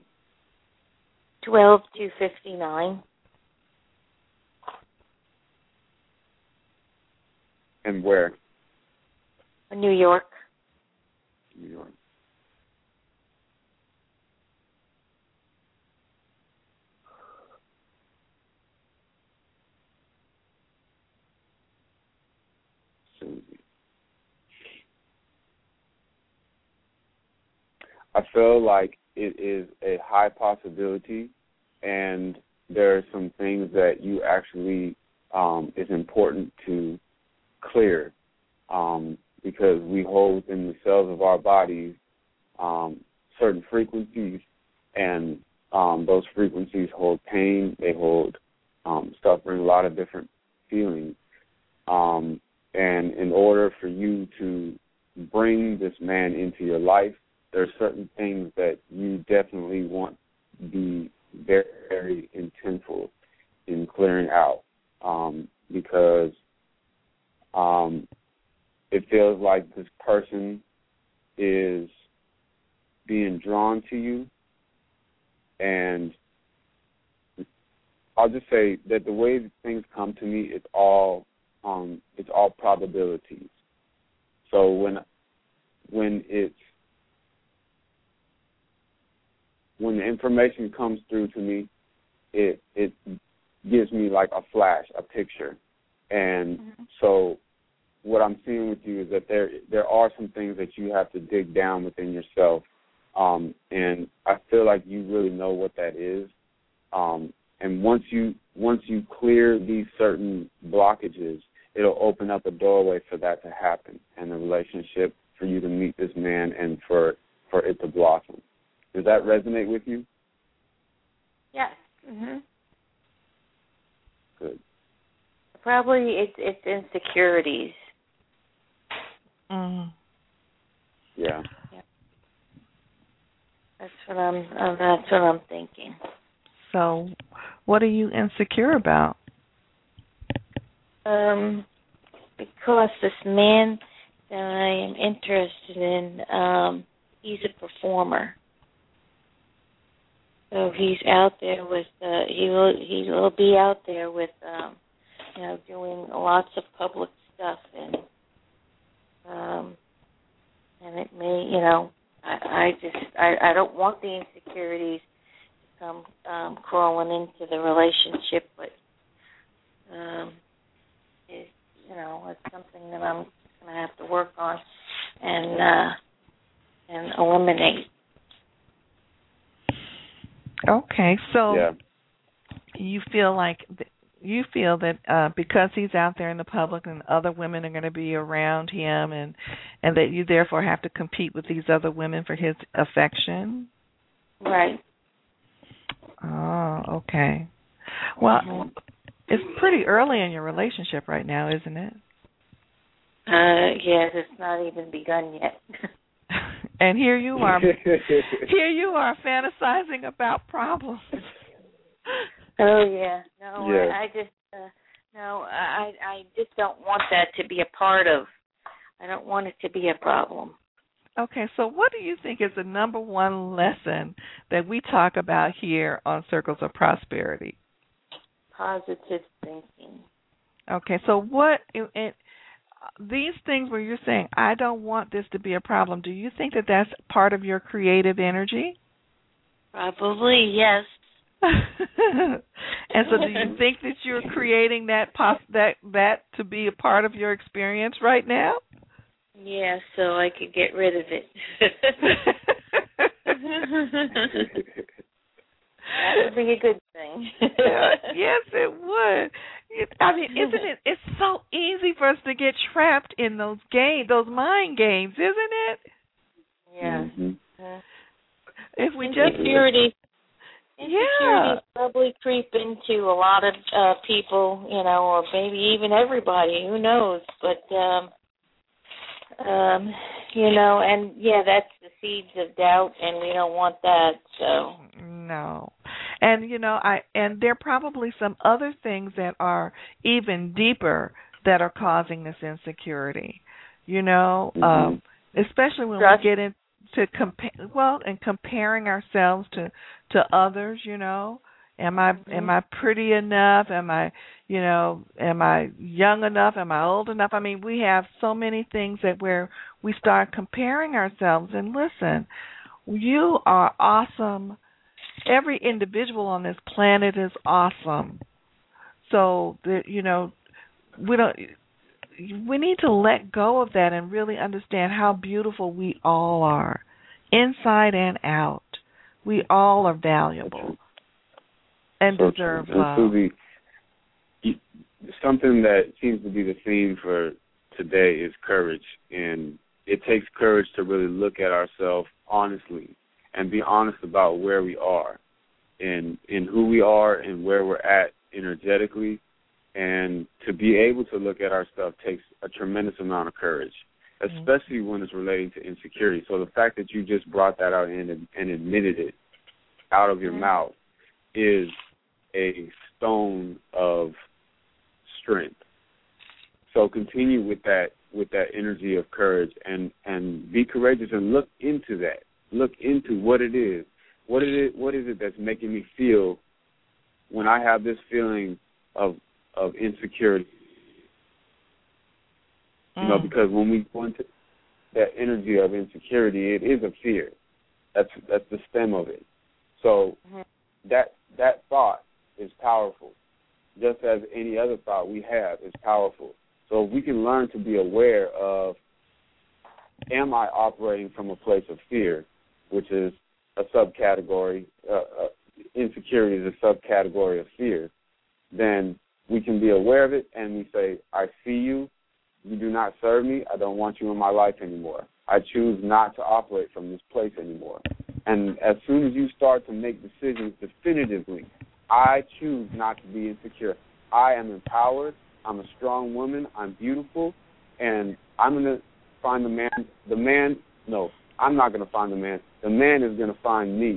12/2/59. And where? New York. New York. I feel like it is a high possibility, and there are some things that you actually is important to clear, because we hold in the cells of our bodies certain frequencies, and those frequencies hold pain, they hold suffering, a lot of different feelings. And in order for you to bring this man into your life, there are certain things that you definitely want to be very, very intentful in clearing out, because it feels like this person is being drawn to you, and I'll just say that the way that things come to me, it's all probabilities. So when the information comes through to me, it gives me like a flash, a picture. And so what I'm seeing with you is that there are some things that you have to dig down within yourself. And I feel like you really know what that is. And once you clear these certain blockages, it'll open up a doorway for that to happen, and the relationship for you to meet this man and for it to blossom. Does that resonate with you? Yes. Mhm. Good. Probably it's insecurities. Mm. Yeah. That's what I'm thinking. So, what are you insecure about? Because this man that I am interested in, he's a performer. So he's out there with he will be out there with doing lots of public stuff, and it may I don't want the insecurities to come crawling into the relationship, but it's something that I'm going to have to work on and eliminate. Okay, so yeah. you feel that because he's out there in the public and other women are going to be around him, and that you therefore have to compete with these other women for his affection? Right. Oh, okay. Well, it's pretty early in your relationship right now, isn't it? Yes, it's not even begun yet. And here you are fantasizing about problems. Oh yeah, no, yeah. I just don't want that to be a part of. I don't want it to be a problem. Okay, so what do you think is the number one lesson that we talk about here on Circles of Prosperity? Positive thinking. Okay, so these things where you're saying, I don't want this to be a problem, do you think that that's part of your creative energy? Probably, yes. And so, do you think that you're creating that to be a part of your experience right now? Yeah, so I could get rid of it. That would be a good thing. Yes, it would. I mean, isn't it? It's so easy for us to get trapped in those mind games, isn't it? Yeah. Mm-hmm. If we just insecurities probably creep into a lot of people, or maybe even everybody. Who knows? But and that's the seeds of doubt, and we don't want that. So no. And and there are probably some other things that are even deeper that are causing this insecurity. Especially when we get into comparing ourselves to others. Am I pretty enough? Am I young enough? Am I old enough? I mean, we have so many things where we start comparing ourselves. And listen, you are awesome. Every individual on this planet is awesome. So we need to let go of that and really understand how beautiful we all are, inside and out. We all are valuable and deserve love. And Susie, something that seems to be the theme for today is courage, and it takes courage to really look at ourselves honestly and be honest about where we are and who we are and where we're at energetically. And to be able to look at our stuff takes a tremendous amount of courage, especially when it's relating to insecurity. So the fact that you just brought that out and admitted it out of your mouth is a stone of strength. So continue with that energy of courage and be courageous and look into that. Look into what it is. What is it that's making me feel when I have this feeling of insecurity? Because when we go into that energy of insecurity, it is a fear. That's the stem of it. So that thought is powerful. Just as any other thought we have is powerful. So if we can learn to be aware of, am I operating from a place of fear, which is a subcategory, insecurity is a subcategory of fear, then we can be aware of it and we say, I see you. You do not serve me. I don't want you in my life anymore. I choose not to operate from this place anymore. And as soon as you start to make decisions definitively, I choose not to be insecure. I am empowered. I'm a strong woman. I'm beautiful. And I'm going to find the man. No, I'm not going to find the man. The man is going to find me.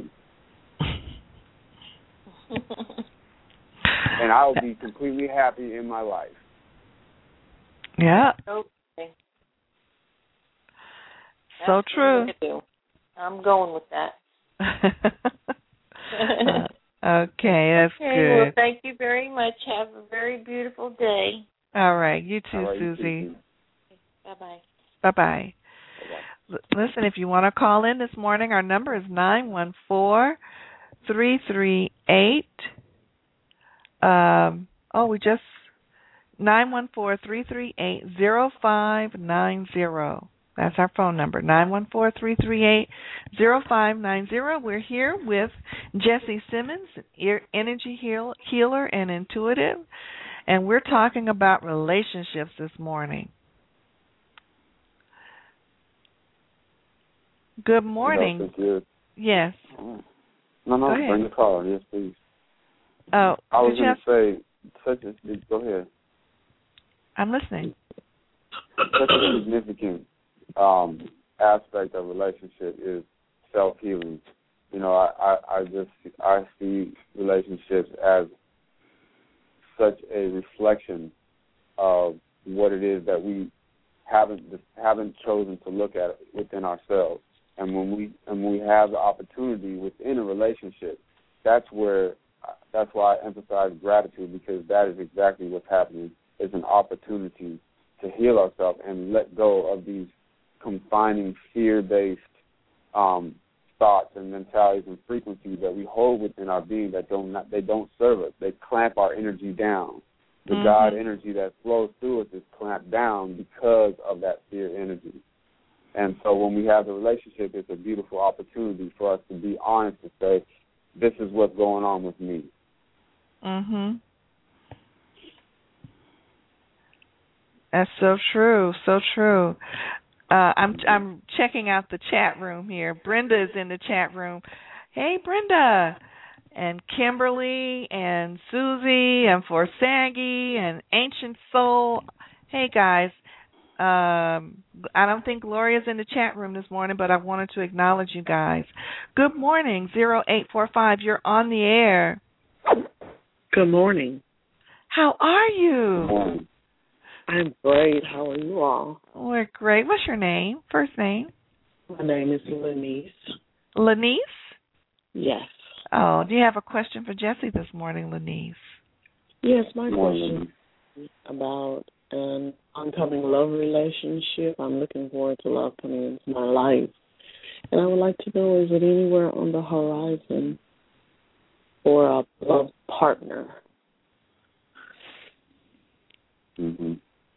And I will be completely happy in my life. Yeah. Okay. So true. I'm going with that. Okay, that's good. Well, thank you very much. Have a very beautiful day. All right. You too, All right, Susie. Bye-bye. Bye-bye. Listen, if you want to call in this morning, our number is 914-338. 914-338-0590. That's our phone number, 914-338-0590. We're here with Jessie Simmons, energy healer and intuitive, and we're talking about relationships this morning. Good morning. Thank you. Yes. No, bring the call. Yes, please. Oh, I was going to say, go ahead. I'm listening. Such a significant aspect of relationship is self-healing. I see relationships as such a reflection of what it is that we haven't chosen to look at within ourselves. And when we have the opportunity within a relationship, that's why I emphasize gratitude, because that is exactly what's happening. It's an opportunity to heal ourselves and let go of these confining, fear-based thoughts and mentalities and frequencies that we hold within our being that they don't serve us. They clamp our energy down. The God energy that flows through us is clamped down because of that fear energy. And so when we have the relationship, it's a beautiful opportunity for us to be honest and say, this is what's going on with me. Mhm. That's so true, so true. I'm checking out the chat room here. Brenda is in the chat room. Hey, Brenda. And Kimberly and Susie and Forsaggy and Ancient Soul. Hey, guys. I don't think Gloria's in the chat room this morning, but I wanted to acknowledge you guys. Good morning, 0845. You're on the air. Good morning. How are you? I'm great. How are you all? We're great. What's your name? First name? My name is Lenice. Lenice? Yes. Oh, do you have a question for Jesse this morning, Lenice? Yes, my question is about an oncoming love relationship. I'm looking forward to love coming into my life. And I would like to know, is it anywhere on the horizon for a love partner? Mm-hmm.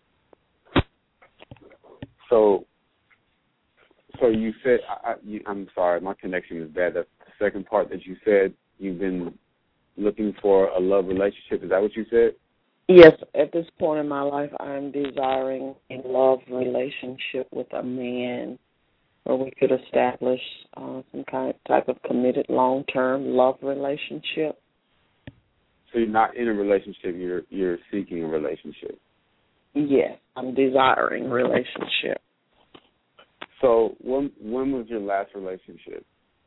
So you said, I'm sorry, my connection is bad. The second part that you said, you've been looking for a love relationship. Is that what you said? Yes, at this point in my life, I'm desiring a love relationship with a man where we could establish some type of committed long-term love relationship. So you're not in a relationship, you're seeking a relationship. Yes, I'm desiring a relationship. So when was your last relationship?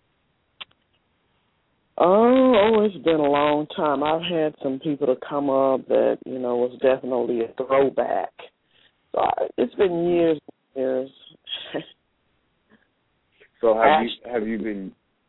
Oh, it's been a long time. I've had some people to come up that, was definitely a throwback. So it's been years and years. So have you been?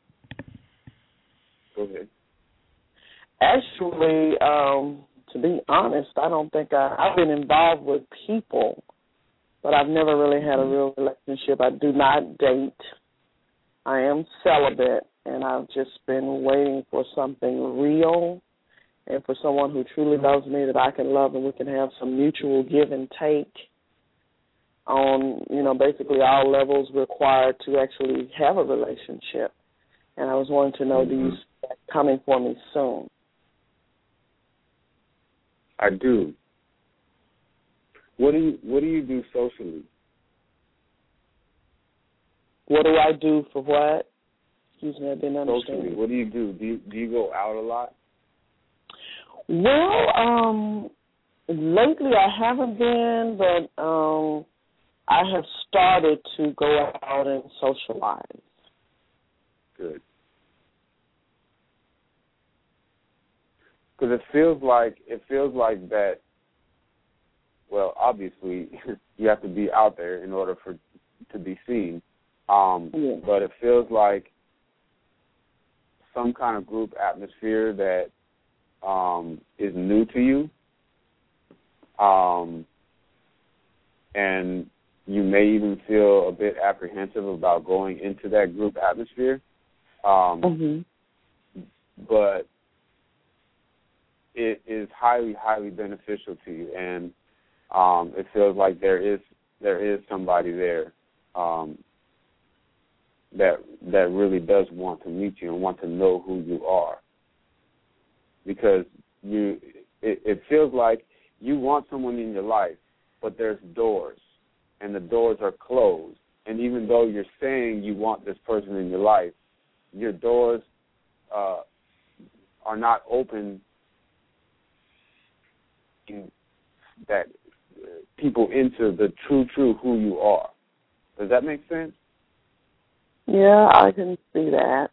Go ahead. Actually, to be honest, I don't think I've been involved with people, but I've never really had a real relationship. I do not date. I am celibate, and I've just been waiting for something real and for someone who truly loves me that I can love and we can have some mutual give and take on, basically all levels required to actually have a relationship. And I was wanting to know, do you see that coming for me soon? I do. What do you do socially? What do I do for what? Excuse me, I didn't understand. Socially, what do you do? Do you go out a lot? Well, lately I haven't been, but I have started to go out and socialize. Good. Because it feels like that. Well, obviously, you have to be out there in order to be seen. But it feels like some kind of group atmosphere that is new to you, and you may even feel a bit apprehensive about going into that group atmosphere. But it is highly, highly beneficial to you, and it feels like there is somebody there that really does want to meet you and want to know who you are, because it feels like you want someone in your life, but there's doors, and the doors are closed. And even though you're saying you want this person in your life, your doors are not open that people into the true who you are. Does that make sense? Yeah, I can see that.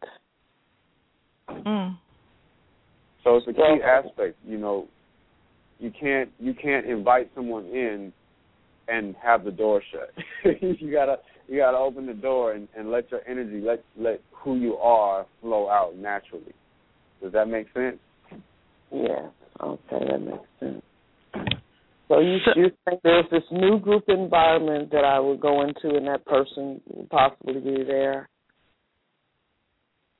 So it's a key aspect. You can't invite someone in and have the door shut. you gotta open the door and let your energy, let who you are flow out naturally. Does that make sense? Yeah. Okay, that makes sense. So you think there's this new group environment that I would go into and that person would possibly be there?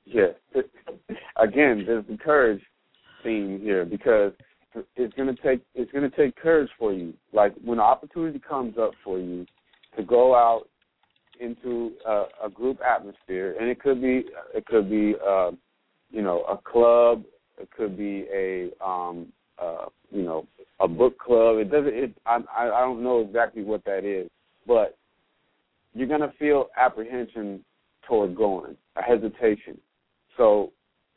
Yeah. Again, there's the courage theme here, because it's gonna take courage for you. Like when an opportunity comes up for you to go out into a group atmosphere, and it could be a club, it could be a book club. I don't know exactly what that is, but you're gonna feel apprehension toward going, a hesitation. So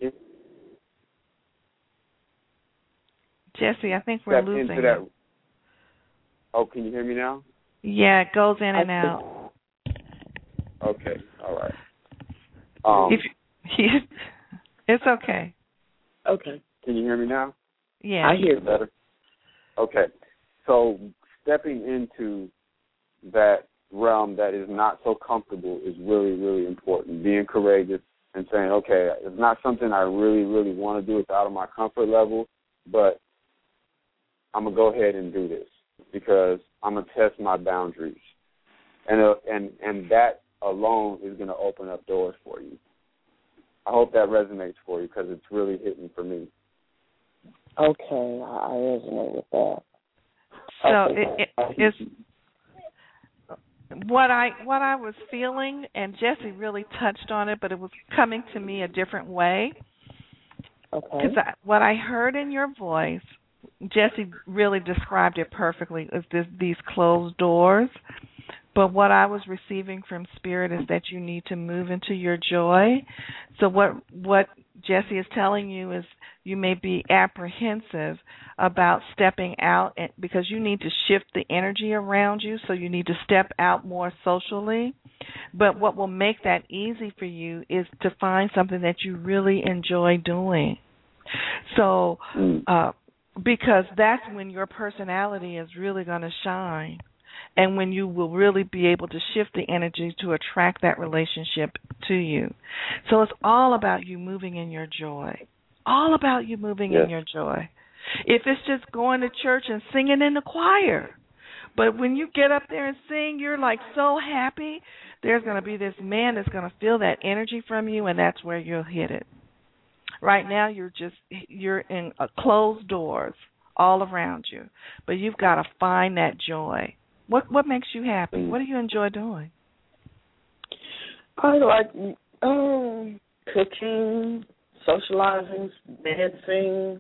Jesse, I think we're losing you. Oh, can you hear me now? Yeah, it goes in and out. Okay, all right. It's okay. Okay. Can you hear me now? Yeah. I hear better. Okay. So stepping into that realm that is not so comfortable is really, really important. Being courageous and saying, okay, it's not something I really, really want to do. It's out of my comfort level, but I'm going to go ahead and do this because I'm going to test my boundaries. And that alone is going to open up doors for you. I hope that resonates for you because it's really hitting for me. Okay, I resonate with that. So it's what I was feeling, and Jesse really touched on it, but it was coming to me a different way. Okay. Because what I heard in your voice, Jesse really described it perfectly, is these closed doors. But what I was receiving from Spirit is that you need to move into your joy. So what Jesse is telling you is you may be apprehensive about stepping out because you need to shift the energy around you, so you need to step out more socially. But what will make that easy for you is to find something that you really enjoy doing. So because that's when your personality is really going to shine. And when you will really be able to shift the energy to attract that relationship to you. So it's all about you moving in your joy. All about you moving in your joy. If it's just going to church and singing in the choir, but when you get up there and sing, you're like so happy, there's going to be this man that's going to feel that energy from you, and that's where you'll hit it. Right now you're in closed doors all around you, but you've got to find that joy. What makes you happy? What do you enjoy doing? I like cooking, socializing, dancing,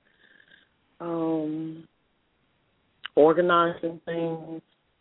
organizing things.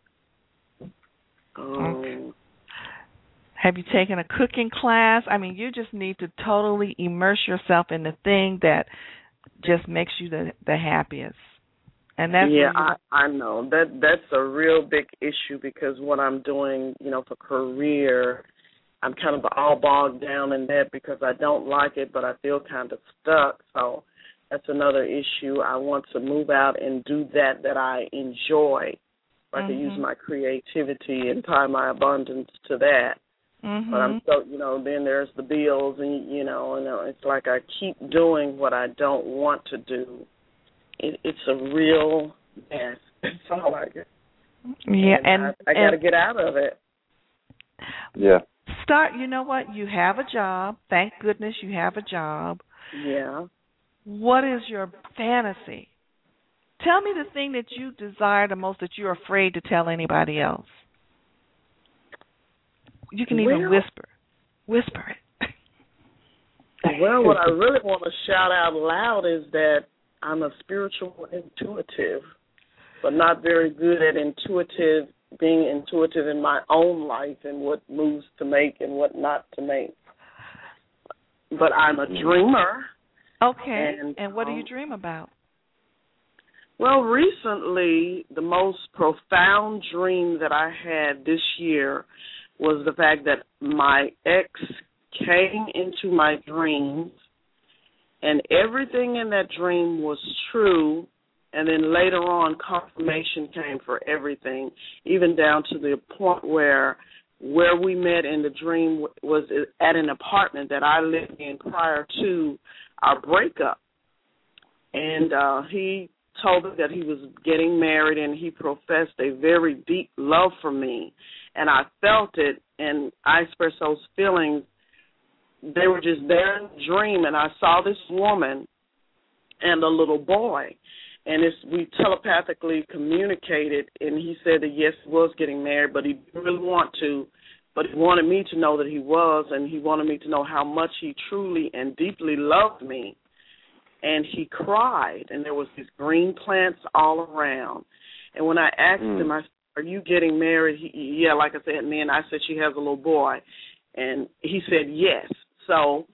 Okay. Have you taken a cooking class? I mean, you just need to totally immerse yourself in the thing that just makes you the happiest. And that's I know that's a real big issue because what I'm doing, for career, I'm kind of all bogged down in that because I don't like it, but I feel kind of stuck. So that's another issue. I want to move out and do that I enjoy. So I can use my creativity and tie my abundance to that. Mm-hmm. But I'm so, then there's the bills, and it's like I keep doing what I don't want to do. It's a real mess. It's all like it. Yeah, and I got to get out of it. Yeah. You know what? You have a job. Thank goodness you have a job. Yeah. What is your fantasy? Tell me the thing that you desire the most that you're afraid to tell anybody else. You can even whisper it. Well, what I really want to shout out loud is that I'm a spiritual intuitive, but not very good at being intuitive in my own life and what moves to make and what not to make. But I'm a dreamer. Okay. And what do you dream about? Well, recently, the most profound dream that I had this year was the fact that my ex came into my dreams, and everything in that dream was true, and then later on confirmation came for everything, even down to the point where we met in the dream was at an apartment that I lived in prior to our breakup. And he told me that he was getting married, and he professed a very deep love for me. And I felt it, and I expressed those feelings they were just there in a dream, and I saw this woman and a little boy. And we telepathically communicated, and he said that, yes, he was getting married, but he didn't really want to. But he wanted me to know that he was, and he wanted me to know how much he truly and deeply loved me. And he cried, and there was these green plants all around. And when I asked him, I said, are you getting married? Yeah, like I said, and then I said, she has a little boy. And he said, yes. So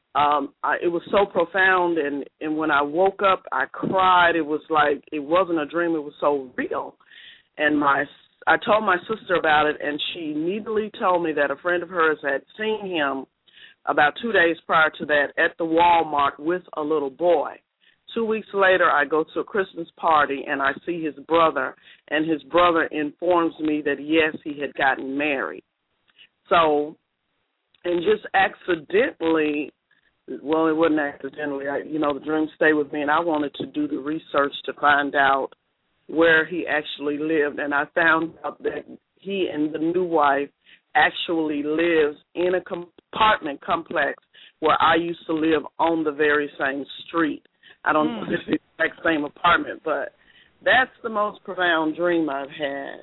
it was so profound, and when I woke up, I cried. It was like it wasn't a dream. It was so real. And I told my sister about it, and she immediately told me that a friend of hers had seen him about 2 days prior to that at the Walmart with a little boy. 2 weeks later, I go to a Christmas party, and I see his brother, and his brother informs me that, yes, he had gotten married. So, and just accidentally, well, it wasn't accidentally, the dream stayed with me, and I wanted to do the research to find out where he actually lived, and I found out that he and the new wife actually lives in a apartment complex where I used to live on the very same street. I don't know if it's the exact same apartment, but that's the most profound dream I've had.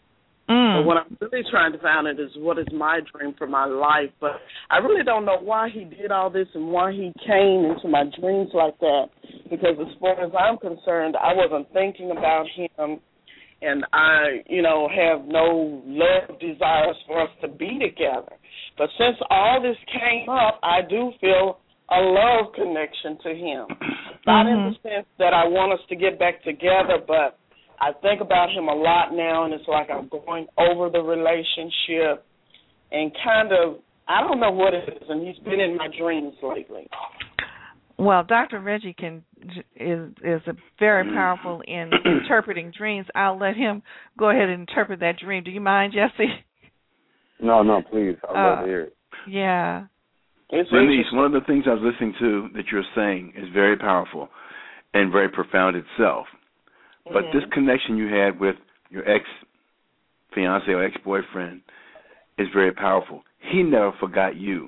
But what I'm really trying to find out is what is my dream for my life. But I really don't know why he did all this and why he came into my dreams like that, because as far as I'm concerned, I wasn't thinking about him, and I, have no love desires for us to be together. But since all this came up, I do feel a love connection to him. Not in the sense that I want us to get back together, but I think about him a lot now, and it's like I'm going over the relationship and kind of, I don't know what it is, and he's been in my dreams lately. Well, Dr. Reggie is very powerful in interpreting dreams. I'll let him go ahead and interpret that dream. Do you mind, Jesse? No, please. I'd love to hear it. Yeah. Lenice, one of the things I was listening to that you're saying is very powerful and very profound itself. But this connection you had with your ex-fiancé or ex-boyfriend is very powerful. He never forgot you.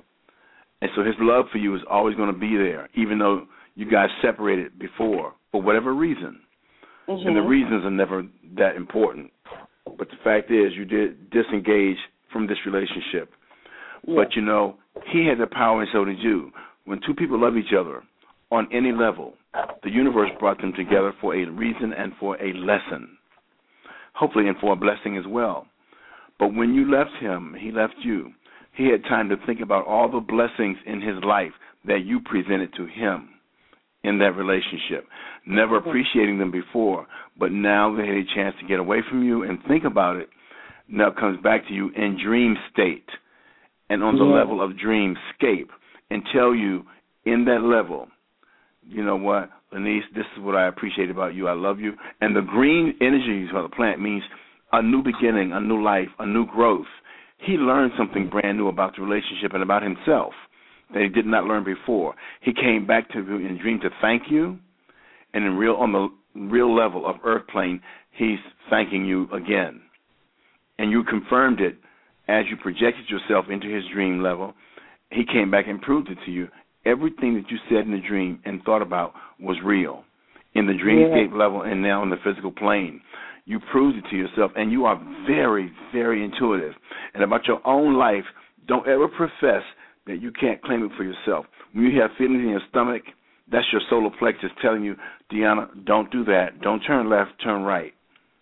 And so his love for you is always going to be there, even though you guys separated before for whatever reason. And the reasons are never that important. But the fact is you did disengage from this relationship. Yeah. But, he had the power and so did you. When two people love each other on any level, the universe brought them together for a reason and for a lesson, hopefully, and for a blessing as well. But when you left him, he left you, he had time to think about all the blessings in his life that you presented to him in that relationship, never appreciating them before, but now they had a chance to get away from you and think about it. Now it comes back to you in dream state and on the level of dreamscape and tell you in that level, you know what, Lenice, this is what I appreciate about you. I love you. And the green energy of the plant means a new beginning, a new life, a new growth. He learned something brand new about the relationship and about himself that he did not learn before. He came back to you in dream to thank you, and on the real level of earth plane, he's thanking you again. And you confirmed it as you projected yourself into his dream level. He came back and proved it to you. Everything that you said in the dream and thought about was real in the dreamscape level and now in the physical plane. You proved it to yourself, and you are very, very intuitive. And about your own life, don't ever profess that you can't claim it for yourself. When you have feelings in your stomach, that's your solar plexus telling you, Deanna, don't do that. Don't turn left, turn right.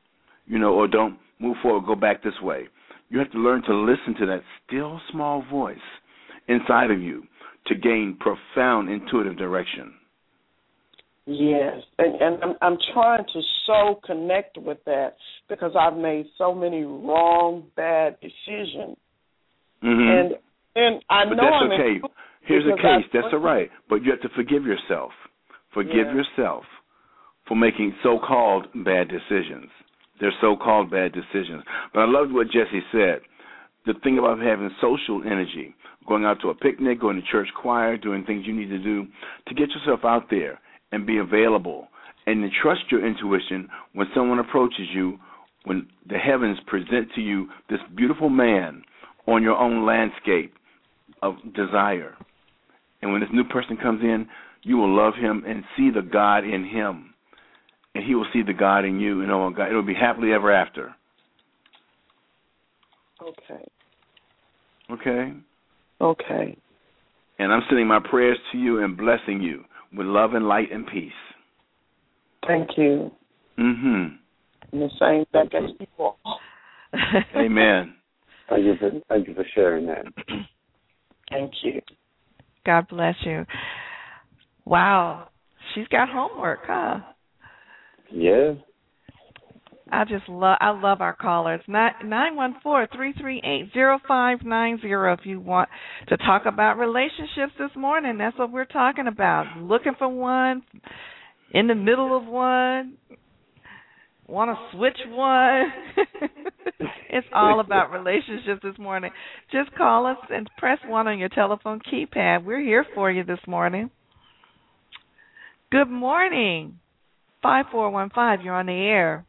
Or don't move forward, go back this way. You have to learn to listen to that still small voice inside of you to gain profound intuitive direction. Yes, and I'm trying to so connect with that because I've made so many wrong, bad decisions. And I know that's okay. Here's a case. That's all right. But you have to forgive yourself. Forgive yourself for making so-called bad decisions. They're so-called bad decisions. But I loved what Jesse said. The thing about having social energy, going out to a picnic, going to church choir, doing things you need to do to get yourself out there and be available and to trust your intuition when someone approaches you, when the heavens present to you this beautiful man on your own landscape, of desire. And when this new person comes in, you will love him and see the God in him. And he will see the God in you. And oh, God, it will be happily ever after. Okay. Okay? Okay. And I'm sending my prayers to you and blessing you with love and light and peace. Thank you. Mm-hmm. And the same back as people. Amen. Thank you for sharing that. Thank you. God bless you. Wow. She's got homework, huh? Yeah. I love our callers. 914-338-0590 if you want to talk about relationships this morning. That's what we're talking about. Looking for one, in the middle of one, want to switch one. It's all about relationships this morning. Just call us and press 1 on your telephone keypad. We're here for you this morning. Good morning. 5415, you're on the air.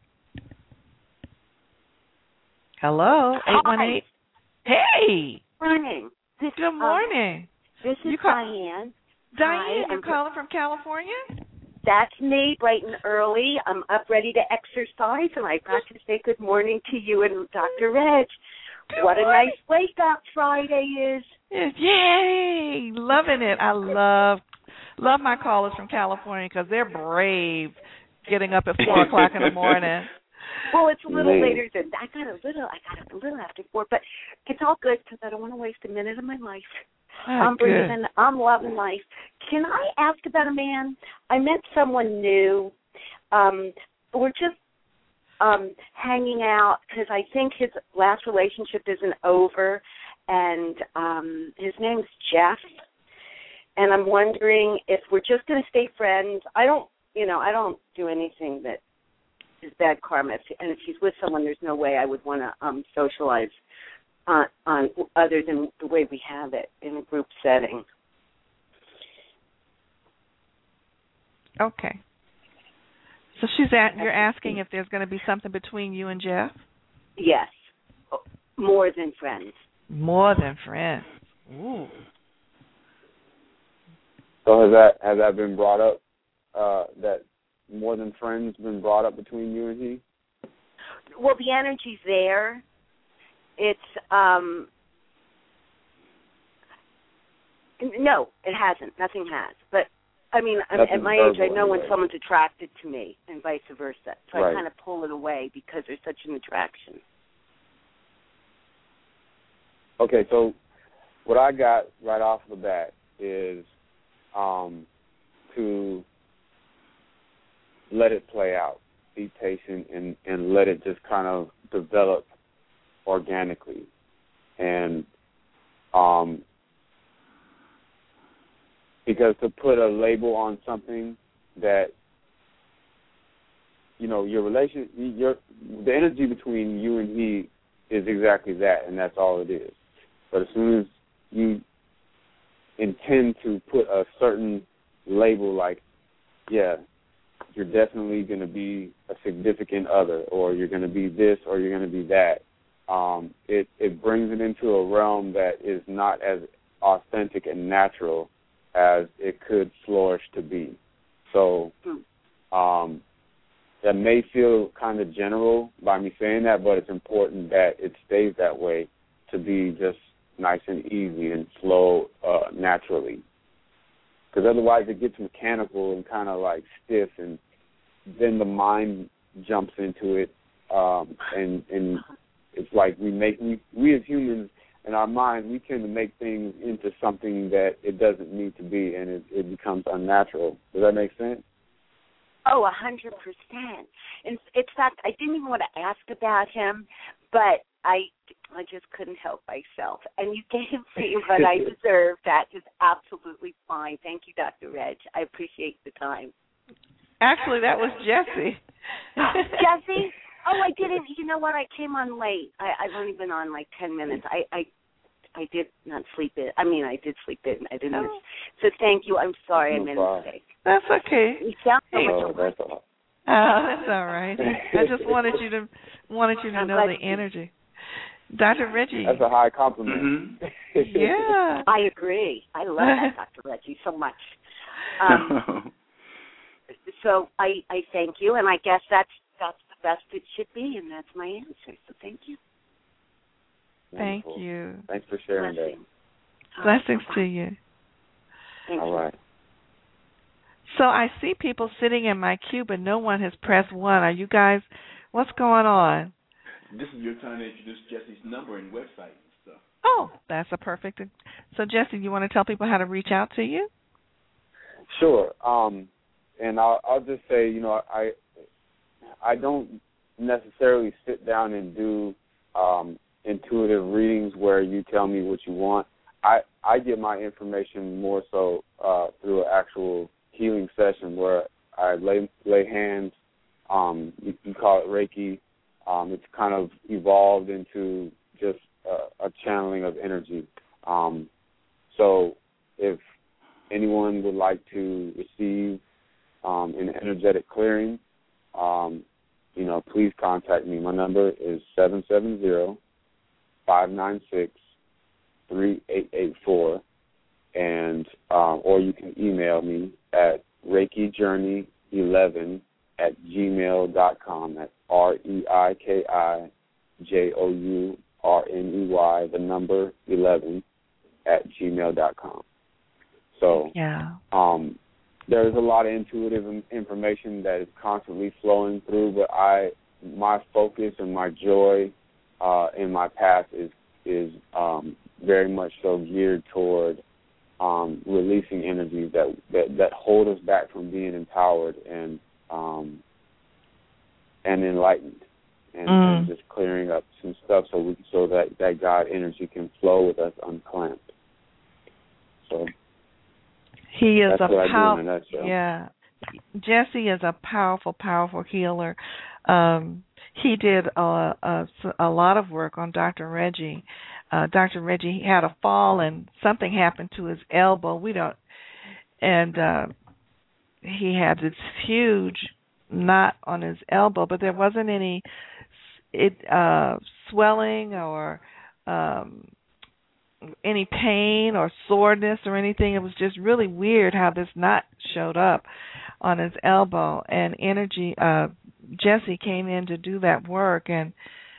Hello, 818. Hey. Morning. Good morning. This is Diane. Diane, you're calling from California? That's me, bright and early. I'm up ready to exercise, and I've got to say good morning to you and Dr. Reg. What a nice wake-up Friday is. Yay! Loving it. I love my callers from California because they're brave getting up at 4 o'clock in the morning. Well, it's a little later than I got up a little after 4, but it's all good because I don't want to waste a minute of my life. I'm breathing. I'm loving life. Can I ask about a man? I met someone new. We're just hanging out because I think his last relationship isn't over, and his name's Jeff. And I'm wondering if we're just going to stay friends. I don't do anything that is bad karma. And if he's with someone, there's no way I would want to socialize on other than the way we have it in a group setting. Okay. So you're asking if there's going to be something between you and Jeff? Yes. More than friends. More than friends. Ooh. So has that been brought up? That more than friends been brought up between you and he? Well, the energy's there. It's no, it hasn't. Nothing has. But I mean, at my age, I know when someone's attracted to me, and vice versa. So I kind of pull it away because there's such an attraction. Okay, so what I got right off the bat is to let it play out. Be patient and let it just kind of develop organically. And because to put a label on something that, your the energy between you and he is exactly that, and that's all it is. But as soon as you intend to put a certain label like, yeah, you're definitely going to be a significant other, or you're going to be this, or you're going to be that, it brings it into a realm that is not as authentic and natural as it could flourish to be. So that may feel kind of general by me saying that, but it's important that it stays that way to be just nice and easy and flow naturally. Because otherwise it gets mechanical and kind of like stiff, and then the mind jumps into it, and it's like we as humans in our minds, we tend to make things into something that it doesn't need to be, and it becomes unnatural. Does that make sense? Oh, 100%. In fact, I didn't even want to ask about him, but I just couldn't help myself. And you gave me what I deserved. That is absolutely fine. Thank you, Dr. Reg. I appreciate the time. Actually, that was Jessie. Jessie? Oh, I didn't. You know what? I came on late. I've only been on like 10 minutes. I did not sleep in. I mean, I did sleep in. I didn't. So thank you. I'm sorry I made a mistake. That's okay. You sound so much alike. That's all right. I just wanted you to know the energy. Dr. Reggie. That's a high compliment. Mm-hmm. Yeah. I agree. I love that, Dr. Reggie, so much. So I thank you, and I guess that's the best it should be, and that's my answer. So thank you. Thank Wonderful. you. Thanks for sharing that. Blessings to you. Thank All you. right. So I see people sitting in my queue, but no one has pressed 1. Are you guys, what's going on? This is your time to introduce Jesse's number and website and stuff. Oh, that's a perfect. So, Jesse, you want to tell people how to reach out to you? Sure. And I'll just say, I don't necessarily sit down and do intuitive readings where you tell me what you want. I get my information more so through an actual healing session where I lay hands. You call it Reiki. It's kind of evolved into just a channeling of energy. So if anyone would like to receive an energetic clearing, please contact me. My number is 770-596-3884, and or you can email me at reikijourney11@gmail.com. That's REIKIJOURNEY, the number 11@gmail.com. So there's a lot of intuitive information that is constantly flowing through, but my focus and my joy in my path is very much so geared toward releasing energies that hold us back from being empowered and enlightened, and just clearing up some stuff so that God energy can flow with us unclamped. So he is that's a what I do in a nutshell. Yeah, Jesse is a powerful, powerful healer. He did a lot of work on Dr. Reggie. Dr. Reggie had a fall and something happened to his elbow. He had this huge knot on his elbow, but there wasn't any swelling or any pain or soreness or anything. It was just really weird how this knot showed up on his elbow, and Jesse came in to do that work, and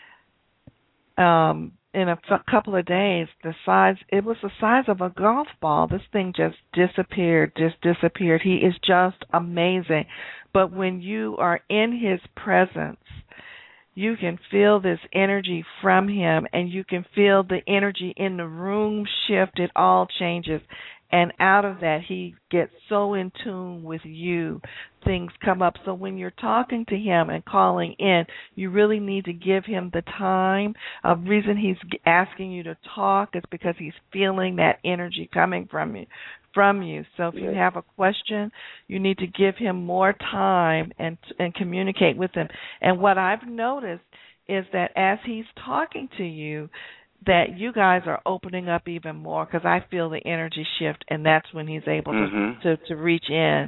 in a couple of days, it was the size of a golf ball. This thing just disappeared. He is just amazing. But when you are in his presence, you can feel this energy from him, and you can feel the energy in the room shift. It all changes. And out of that, he gets so in tune with you. Things come up. So when you're talking to him and calling in, you really need to give him the time. A reason he's asking you to talk is because he's feeling that energy coming from you. So if you have a question, you need to give him more time and communicate with him. And what I've noticed is that as he's talking to you, that you guys are opening up even more, because I feel the energy shift, and that's when he's able to reach in.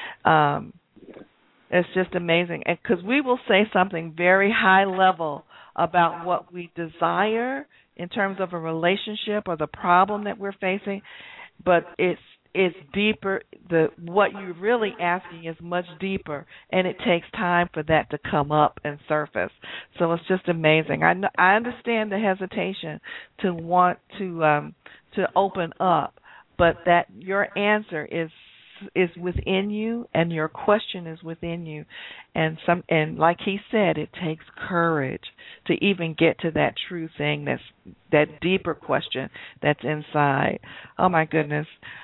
It's just amazing, because we will say something very high level about what we desire in terms of a relationship or the problem that we're facing, but it's deeper. What you're really asking is much deeper, and it takes time for that to come up and surface. So it's just amazing. I understand the hesitation to want to open up, but that your answer is within you, and your question is within you, and like he said, it takes courage to even get to that true thing, that deeper question that's inside. Oh my goodness.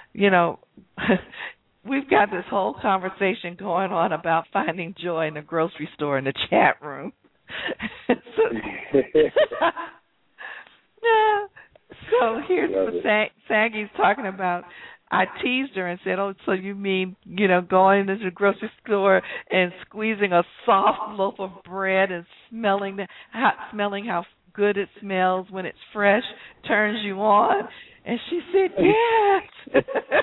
We've got this whole conversation going on about finding joy in the grocery store in the chat room. So here's what Sagi's talking about. I teased her and said, "Oh, so you mean, going to the grocery store and squeezing a soft loaf of bread and smelling how good it smells when it's fresh turns you on?" And she said, "Yes."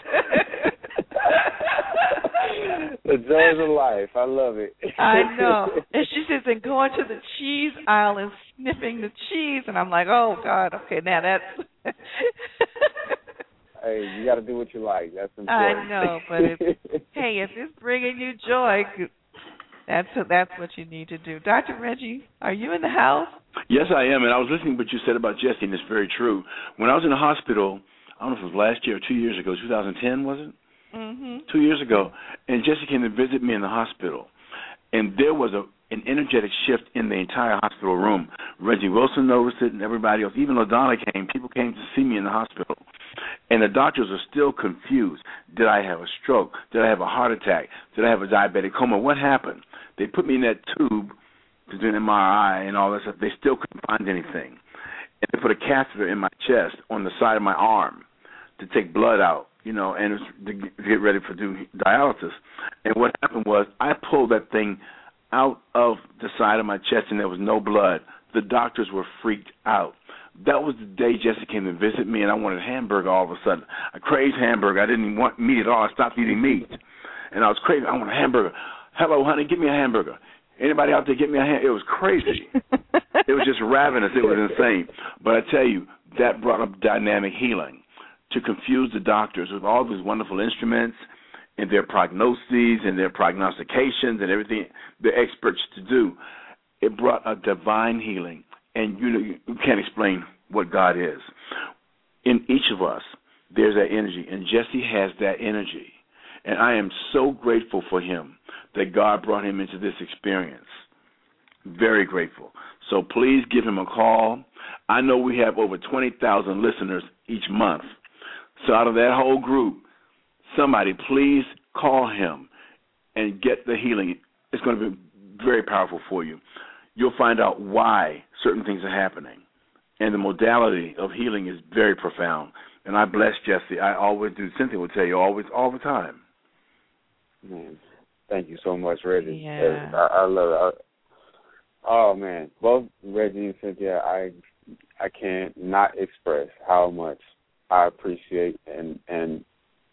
The joys of life. I love it. I know. And she says, and going to the cheese aisle and sniffing the cheese, and I'm like, oh God, okay, now that's. Hey, you got to do what you like. That's important. I know, but if it's bringing you joy, that's what you need to do. Dr. Reggie, are you in the house? Yes, I am, and I was listening to what you said about Jesse, and it's very true. When I was in the hospital, I don't know if it was last year or 2 years ago, 2010, was it? Mm-hmm. 2 years ago, and Jesse came to visit me in the hospital, and there was an energetic shift in the entire hospital room. Reggie Wilson noticed it, and everybody else. Even LaDonna came. People came to see me in the hospital. And the doctors are still confused. Did I have a stroke? Did I have a heart attack? Did I have a diabetic coma? What happened? They put me in that tube to do an MRI and all that stuff. They still couldn't find anything. And they put a catheter in my chest on the side of my arm to take blood out, and it was to get ready for doing dialysis. And what happened was I pulled that thing out of the side of my chest, and there was no blood. The doctors were freaked out. That was the day Jesse came to visit me, and I wanted a hamburger all of a sudden. I craved hamburger. I didn't even want meat at all. I stopped eating meat. And I was craving, I want a hamburger. Hello, honey, give me a hamburger. Anybody out there, get me a hamburger? It was crazy. It was just ravenous. It was insane. But I tell you, that brought up dynamic healing to confuse the doctors with all these wonderful instruments and their prognoses and their prognostications and everything they're experts to do. It brought a divine healing. And you can't explain what God is. In each of us, there's that energy, and Jesse has that energy. And I am so grateful for him that God brought him into this experience. Very grateful. So please give him a call. I know we have over 20,000 listeners each month. So out of that whole group, somebody please call him and get the healing. It's going to be very powerful for you. You'll find out why certain things are happening. And the modality of healing is very profound. And I bless Jesse. I always do. Cynthia will tell you always, all the time. Man, thank you so much, Reggie. Yeah. I love it. Oh, man. Both Reggie and Cynthia, I can't not express how much I appreciate and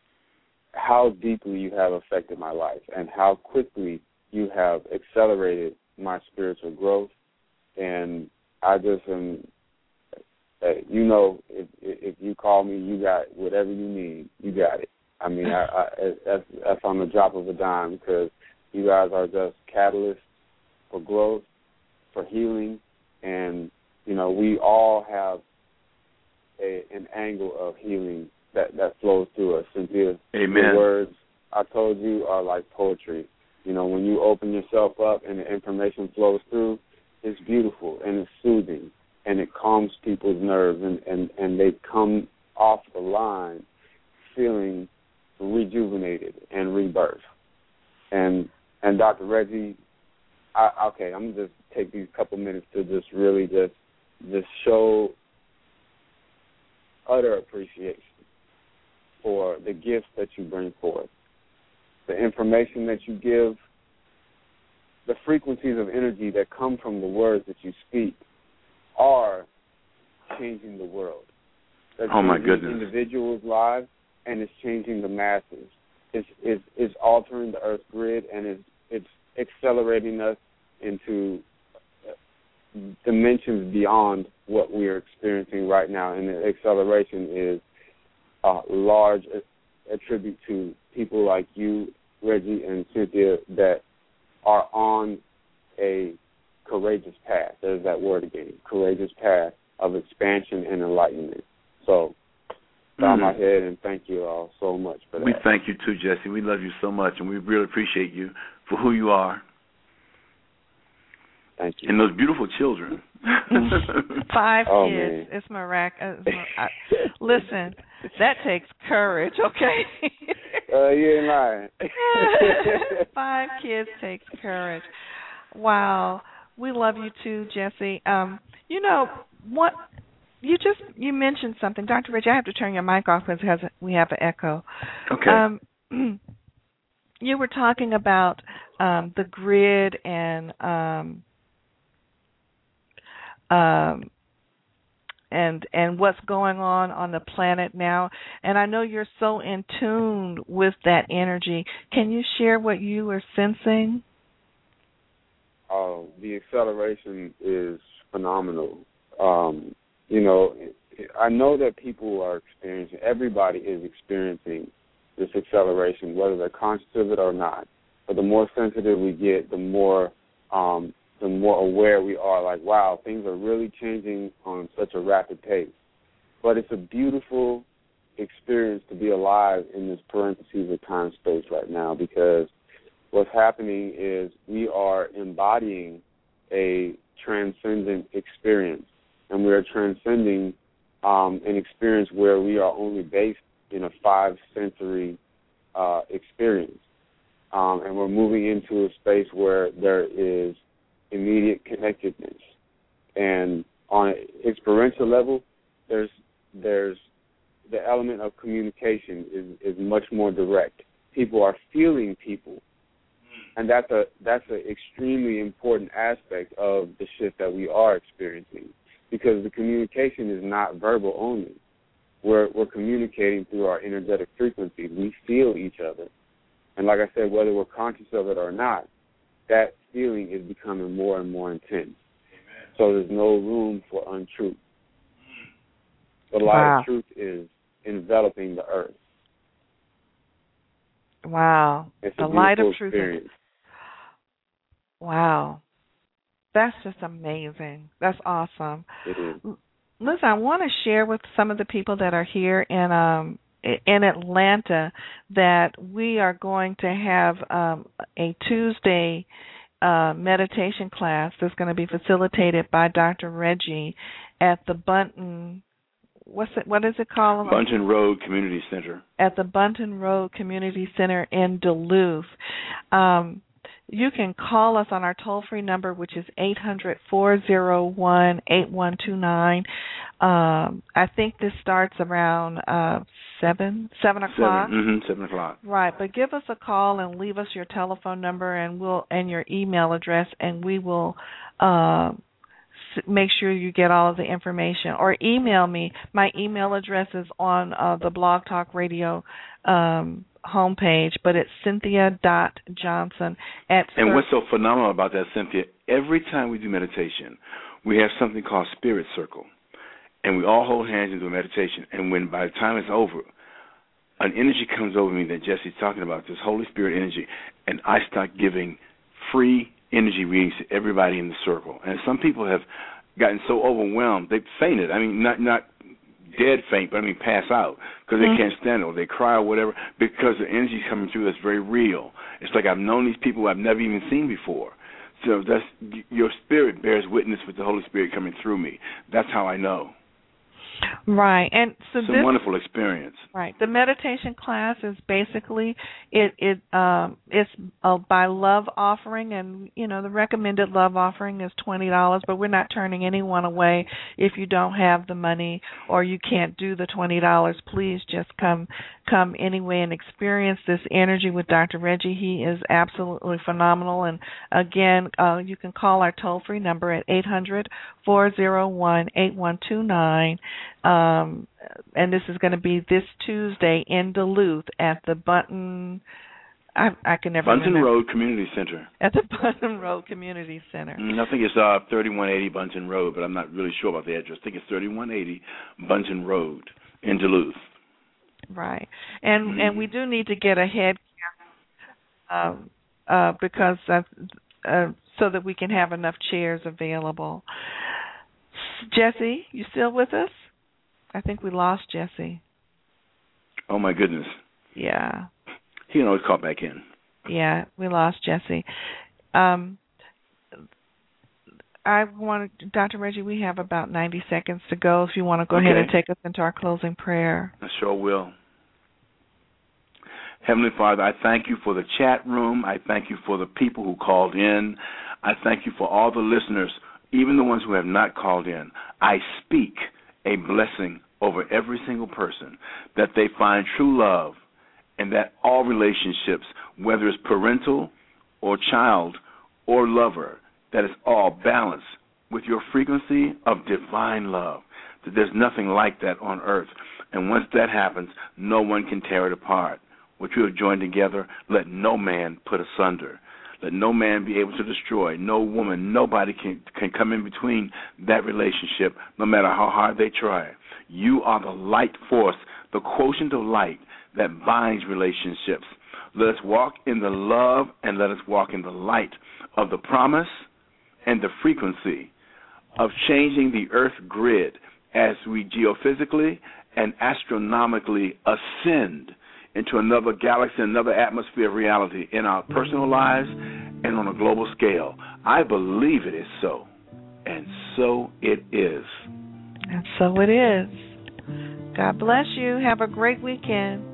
how deeply you have affected my life and how quickly you have accelerated my spiritual growth. And I just am, if you call me, you got whatever you need, you got it. I mean, that's on the drop of a dime, because you guys are just catalysts for growth, for healing, and, we all have an angle of healing that flows through us. Cynthia, Amen. The words I told you are like poetry. When you open yourself up and the information flows through, it's beautiful and it's soothing and it calms people's nerves and they come off the line feeling rejuvenated and rebirthed. And Dr. Reggie, I'm going to just take these couple minutes to just really just show utter appreciation for the gifts that you bring forth. The information that you give, the frequencies of energy that come from the words that you speak are changing the world. That's oh, my goodness. Individuals' lives, and it's changing the masses. It's altering the Earth grid, and it's accelerating us into dimensions beyond what we are experiencing right now. And the acceleration is a large attribute to people like you, Reggie, and Cynthia, that are on a courageous path. There's that word again, courageous path of expansion and enlightenment. So, bow my head and thank you all so much for that. We thank you too, Jesse. We love you so much, and we really appreciate you for who you are. Thank you. And those beautiful children. 5 oh, kids. Man. It's miraculous. Listen, that takes courage, okay? You ain't lying. 5 kids takes courage. Wow. We love you too, Jesse. What you mentioned something. Dr. Reggie, I have to turn your mic off because we have an echo. Okay. You were talking about the grid and what's going on the planet now. And I know you're so in tune with that energy. Can you share what you are sensing? The acceleration is phenomenal. I know that people are experiencing, everybody is experiencing this acceleration, whether they're conscious of it or not. But the more sensitive we get, the more aware we are, like, wow, things are really changing on such a rapid pace. But it's a beautiful experience to be alive in this parentheses of time space right now, because what's happening is we are embodying a transcendent experience, and we are transcending an experience where we are only based in a 5-sensory experience. And we're moving into a space where there is immediate connectedness. And on an experiential level, there's the element of communication is much more direct. People are feeling people. And that's an extremely important aspect of the shift that we are experiencing, because the communication is not verbal only. We're communicating through our energetic frequencies. We feel each other. And like I said, whether we're conscious of it or not, that feeling is becoming more and more intense. Amen. So there's no room for untruth. The light of truth is enveloping the earth. Wow. It's the a light of truth. Experience. Wow. That's just amazing. That's awesome. It is. Liz, I want to share with some of the people that are here in Atlanta that we are going to have a Tuesday meditation class that's going to be facilitated by Dr. Reggie at the Bunton. What is it called? Bunton Road Community Center. At the Bunton Road Community Center in Duluth. You can call us on our toll-free number, which is 800-401-8129. I think this starts around 7 o'clock. 7 o'clock. Right, but give us a call and leave us your telephone number and your email address, and we will make sure you get all of the information. Or email me. My email address is on the Blog Talk Radio homepage, but it's cynthia.johnson And what's so phenomenal about that, Cynthia, every time we do meditation, we have something called Spirit Circle, and we all hold hands and do a meditation, and when by the time it's over, an energy comes over me that Jesse's talking about, this Holy Spirit energy, and I start giving free energy readings to everybody in the circle. And some people have gotten so overwhelmed, they've fainted. I mean, not dead faint, but I mean pass out because they can't stand it, or they cry or whatever, because the energy coming through that's very real. It's like I've known these people I've never even seen before. So that's your spirit bears witness with the Holy Spirit coming through me. That's how I know. Right, and so it's a wonderful experience. Right, the meditation class is basically it's by love offering, and the recommended love offering is $20. But we're not turning anyone away if you don't have the money or you can't do the $20. Please just come anyway and experience this energy with Dr. Reggie. He is absolutely phenomenal. And again, you can call our toll-free number at 800-401-8129. And this is going to be this Tuesday in Duluth at the Bunton. I can never Bunton remember. Road Community Center. At the Bunton Road Community Center. I think it's 3180 Bunton Road, but I'm not really sure about the address. I think it's 3180 Bunton Road in Duluth. Right, and we do need to get a head count because so that we can have enough chairs available. Jesse, you still with us? I think we lost Jesse. Oh my goodness. Yeah. He can always call back in. Yeah, we lost Jesse. Dr. Reggie, we have about 90 seconds to go if you want to go ahead and take us into our closing prayer. I sure will. Heavenly Father, I thank you for the chat room. I thank you for the people who called in. I thank you for all the listeners, even the ones who have not called in. I speak a blessing over every single person, that they find true love, and that all relationships, whether it's parental or child or lover, that it's all balanced with your frequency of divine love, that there's nothing like that on earth. And once that happens, no one can tear it apart. What you have joined together, let no man put asunder. Let no man be able to destroy. No woman, nobody can come in between that relationship, no matter how hard they try. You are the light force, the quotient of light that binds relationships. Let us walk in the love and let us walk in the light of the promise and the frequency of changing the earth grid as we geophysically and astronomically ascend into another galaxy, another atmosphere of reality in our personal lives and on a global scale. I believe it is so, and so it is. And so it is. God bless you. Have a great weekend.